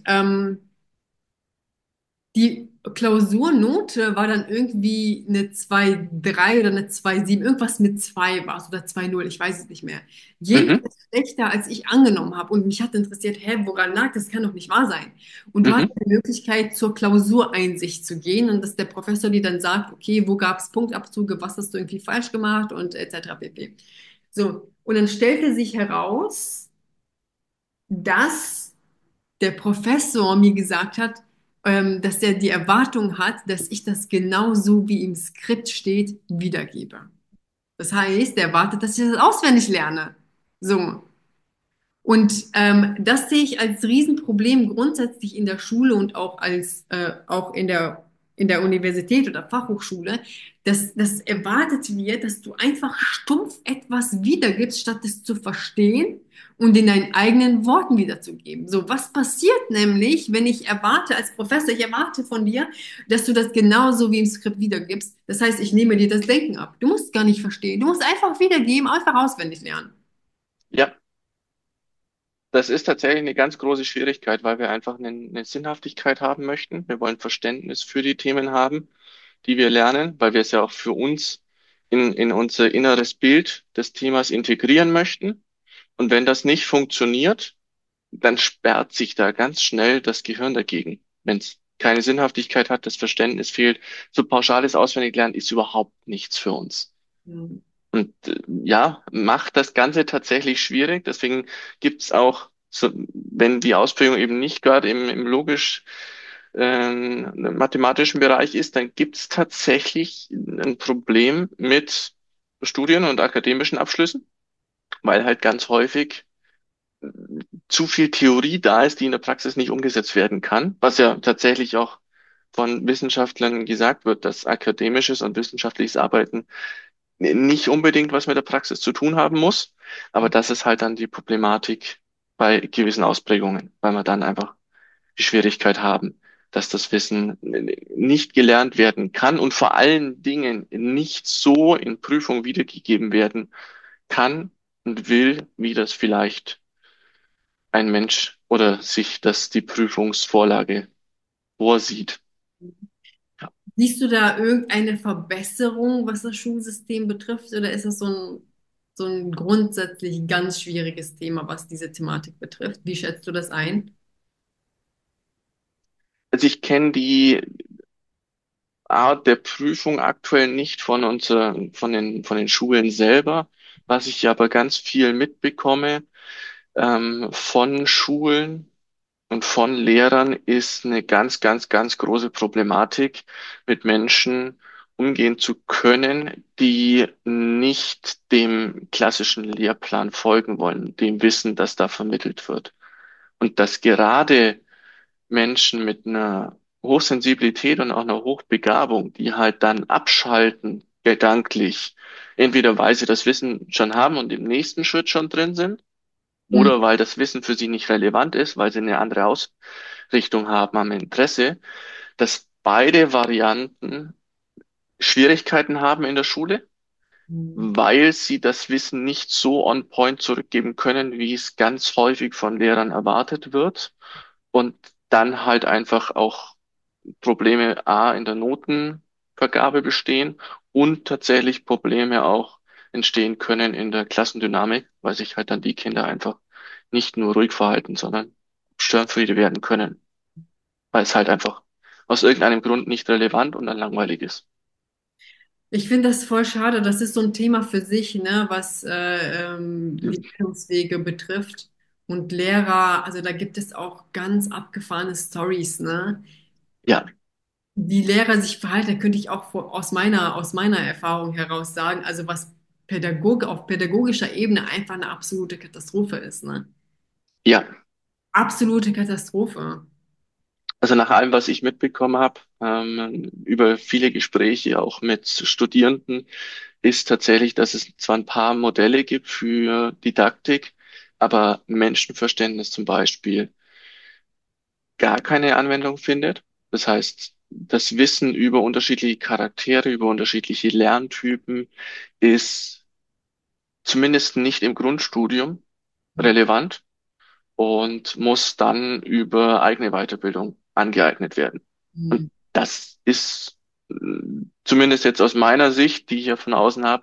die Klausurnote war dann irgendwie eine 2,3 oder eine 2,7, irgendwas mit 2 war es oder 2,0, ich weiß es nicht mehr. mhm, Jedenfalls schlechter, als ich angenommen habe. Und mich hat interessiert, hä, woran lag das? Kann doch nicht wahr sein. Und du hast mhm, die Möglichkeit, zur Klausureinsicht zu gehen und dass der Professor dir dann sagt, okay, wo gab es Punktabzüge, was hast du irgendwie falsch gemacht und etc. pp. So, und dann stellte sich heraus, dass der Professor mir gesagt hat, dass er die Erwartung hat, dass ich das genauso wie im Skript steht, wiedergebe. Das heißt, er erwartet, dass ich das auswendig lerne. So. Und das sehe ich als Riesenproblem grundsätzlich in der Schule und auch auch in der Universität oder Fachhochschule, dass das erwartet wird, dass du einfach stumpf etwas wiedergibst, statt es zu verstehen und in deinen eigenen Worten wiederzugeben. So, was passiert nämlich, wenn ich erwarte als Professor, ich erwarte von dir, dass du das genauso wie im Skript wiedergibst? Das heißt, ich nehme dir das Denken ab. Du musst gar nicht verstehen. Du musst einfach wiedergeben, einfach auswendig lernen. Ja, das ist tatsächlich eine ganz große Schwierigkeit, weil wir einfach eine Sinnhaftigkeit haben möchten. Wir wollen Verständnis für die Themen haben, die wir lernen, weil wir es ja auch für uns in unser inneres Bild des Themas integrieren möchten. Und wenn das nicht funktioniert, dann sperrt sich da ganz schnell das Gehirn dagegen. Wenn es keine Sinnhaftigkeit hat, das Verständnis fehlt, so pauschales Auswendiglernen ist überhaupt nichts für uns. Mhm. Und ja, macht das Ganze tatsächlich schwierig. Deswegen gibt's auch, so, wenn die Ausprägung eben nicht gerade im logisch mathematischen Bereich ist, dann gibt's tatsächlich ein Problem mit Studien und akademischen Abschlüssen, weil halt ganz häufig zu viel Theorie da ist, die in der Praxis nicht umgesetzt werden kann, was ja tatsächlich auch von Wissenschaftlern gesagt wird, dass akademisches und wissenschaftliches Arbeiten nicht unbedingt was mit der Praxis zu tun haben muss, aber das ist halt dann die Problematik bei gewissen Ausprägungen, weil wir dann einfach die Schwierigkeit haben, dass das Wissen nicht gelernt werden kann und vor allen Dingen nicht so in Prüfung wiedergegeben werden kann und will, wie das vielleicht ein Mensch oder sich das die Prüfungsvorlage vorsieht. Ja. Siehst du da irgendeine Verbesserung, was das Schulsystem betrifft, oder ist das so ein grundsätzlich ganz schwieriges Thema, was diese Thematik betrifft? Wie schätzt du das ein? Also ich kenne die Art der Prüfung aktuell nicht von den Schulen selber. Was ich aber ganz viel mitbekomme, von Schulen und von Lehrern ist eine ganz große Problematik, mit Menschen umgehen zu können, die nicht dem klassischen Lehrplan folgen wollen, dem Wissen, das da vermittelt wird. Und dass gerade Menschen mit einer Hochsensibilität und auch einer Hochbegabung, die halt dann abschalten, gedanklich, entweder weil sie das Wissen schon haben und im nächsten Schritt schon drin sind, Hm. oder weil das Wissen für sie nicht relevant ist, weil sie eine andere Ausrichtung haben am Interesse, dass beide Varianten Schwierigkeiten haben in der Schule, Hm. weil sie das Wissen nicht so on point zurückgeben können, wie es ganz häufig von Lehrern erwartet wird. Und dann halt einfach auch Probleme A in der Notenvergabe bestehen und tatsächlich Probleme auch entstehen können in der Klassendynamik, weil sich halt dann die Kinder einfach nicht nur ruhig verhalten, sondern Störenfriede werden können, weil es halt einfach aus irgendeinem Grund nicht relevant und dann langweilig ist. Ich finde das voll schade. Das ist so ein Thema für sich, ne, was die Bildungswege betrifft. Und Lehrer, also da gibt es auch ganz abgefahrene Stories, ne? Ja, Wie Lehrer sich verhalten, da könnte ich auch aus meiner Erfahrung heraus sagen, also was auf pädagogischer Ebene einfach eine absolute Katastrophe ist, ne? ja. Absolute Katastrophe. Also nach allem, was ich mitbekommen habe, über viele Gespräche auch mit Studierenden, ist tatsächlich, dass es zwar ein paar Modelle gibt für Didaktik, aber Menschenverständnis zum Beispiel gar keine Anwendung findet. Das heißt, das Wissen über unterschiedliche Charaktere, über unterschiedliche Lerntypen ist zumindest nicht im Grundstudium relevant und muss dann über eigene Weiterbildung angeeignet werden. Und Hm. das ist zumindest jetzt aus meiner Sicht, die ich ja von außen habe,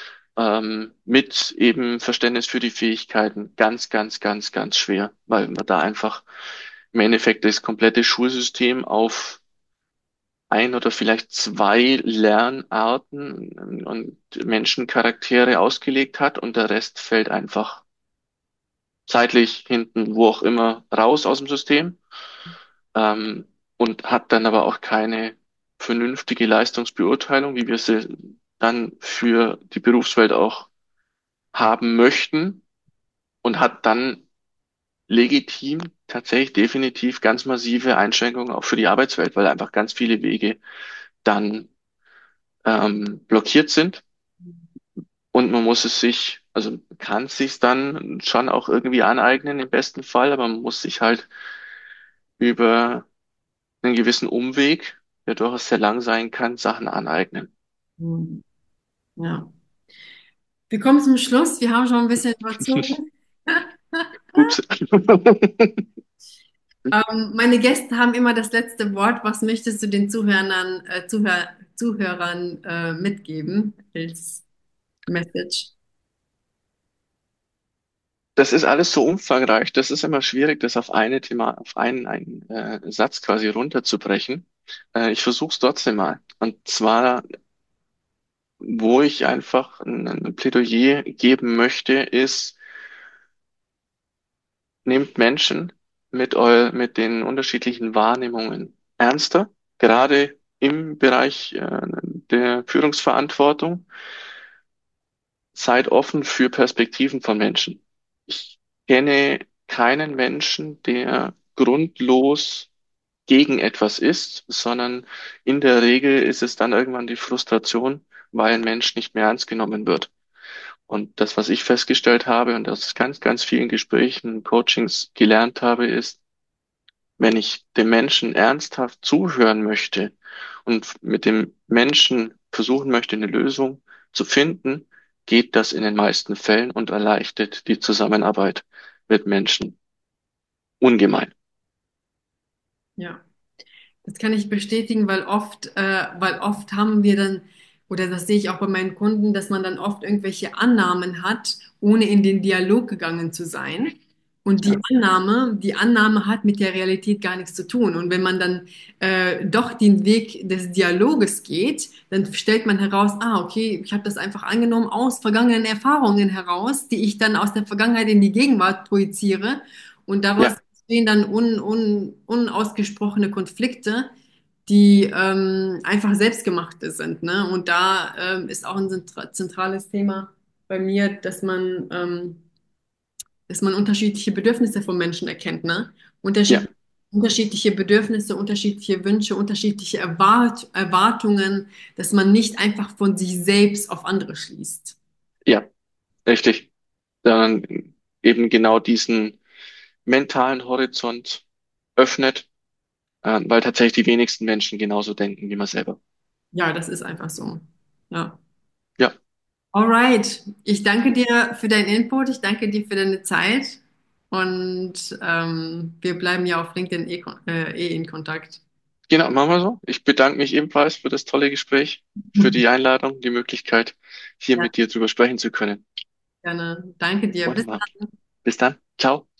mit eben Verständnis für die Fähigkeiten ganz schwer, weil man da einfach im Endeffekt das komplette Schulsystem auf ein oder vielleicht zwei Lernarten und Menschencharaktere ausgelegt hat und der Rest fällt einfach zeitlich hinten, wo auch immer, raus aus dem System, ähm, und hat dann aber auch keine vernünftige Leistungsbeurteilung, wie wir sie dann für die Berufswelt auch haben möchten, und hat dann legitim tatsächlich definitiv ganz massive Einschränkungen auch für die Arbeitswelt, weil einfach ganz viele Wege dann blockiert sind, und man muss es sich, also man kann es sich dann schon auch irgendwie aneignen im besten Fall, aber man muss sich halt über einen gewissen Umweg, der durchaus sehr lang sein kann, Sachen aneignen. Hm. Ja. Wir kommen zum Schluss. Wir haben schon ein bisschen überzogen. Ups. Meine Gäste haben immer das letzte Wort. Was möchtest du den Zuhörern mitgeben als Message? Das ist alles so umfangreich, das ist immer schwierig, das auf eine Thema, auf einen Satz quasi runterzubrechen. Ich versuche es trotzdem mal. Und zwar, wo ich einfach ein Plädoyer geben möchte, ist: Nehmt Menschen mit den unterschiedlichen Wahrnehmungen ernster, gerade im Bereich der Führungsverantwortung. Seid offen für Perspektiven von Menschen. Ich kenne keinen Menschen, der grundlos gegen etwas ist, sondern in der Regel ist es dann irgendwann die Frustration, weil ein Mensch nicht mehr ernst genommen wird. Und das, was ich festgestellt habe und aus ganz, ganz vielen Gesprächen, Coachings gelernt habe, ist: Wenn ich dem Menschen ernsthaft zuhören möchte und mit dem Menschen versuchen möchte, eine Lösung zu finden, geht das in den meisten Fällen und erleichtert die Zusammenarbeit mit Menschen ungemein. Ja. Das kann ich bestätigen, weil oft haben wir dann, oder das sehe ich auch bei meinen Kunden, dass man dann oft irgendwelche Annahmen hat, ohne in den Dialog gegangen zu sein. Und Ja, Die Annahme hat mit der Realität gar nichts zu tun. Und wenn man dann doch den Weg des Dialoges geht, dann stellt man heraus, ah, okay, ich habe das einfach angenommen aus vergangenen Erfahrungen heraus, die ich dann aus der Vergangenheit in die Gegenwart projiziere. Und daraus ja, entstehen dann unausgesprochene Konflikte, die einfach selbstgemachte sind, ne? Und da ist auch ein zentrales Thema bei mir, dass man unterschiedliche Bedürfnisse von Menschen erkennt, ne? ja, Unterschiedliche Bedürfnisse, unterschiedliche Wünsche, unterschiedliche Erwartungen, dass man nicht einfach von sich selbst auf andere schließt. ja, richtig. Dann eben genau diesen mentalen Horizont öffnet, weil tatsächlich die wenigsten Menschen genauso denken wie man selber. Ja, das ist einfach so. Ja. Ja, Alright. Ich danke dir für deinen Input, ich danke dir für deine Zeit und wir bleiben ja auf LinkedIn in Kontakt. genau, machen wir so. Ich bedanke mich ebenfalls für das tolle Gespräch, für die Einladung, die Möglichkeit, hier Ja, mit dir drüber sprechen zu können. gerne. Danke dir. Bis Wunderbar. Bis dann. Ciao.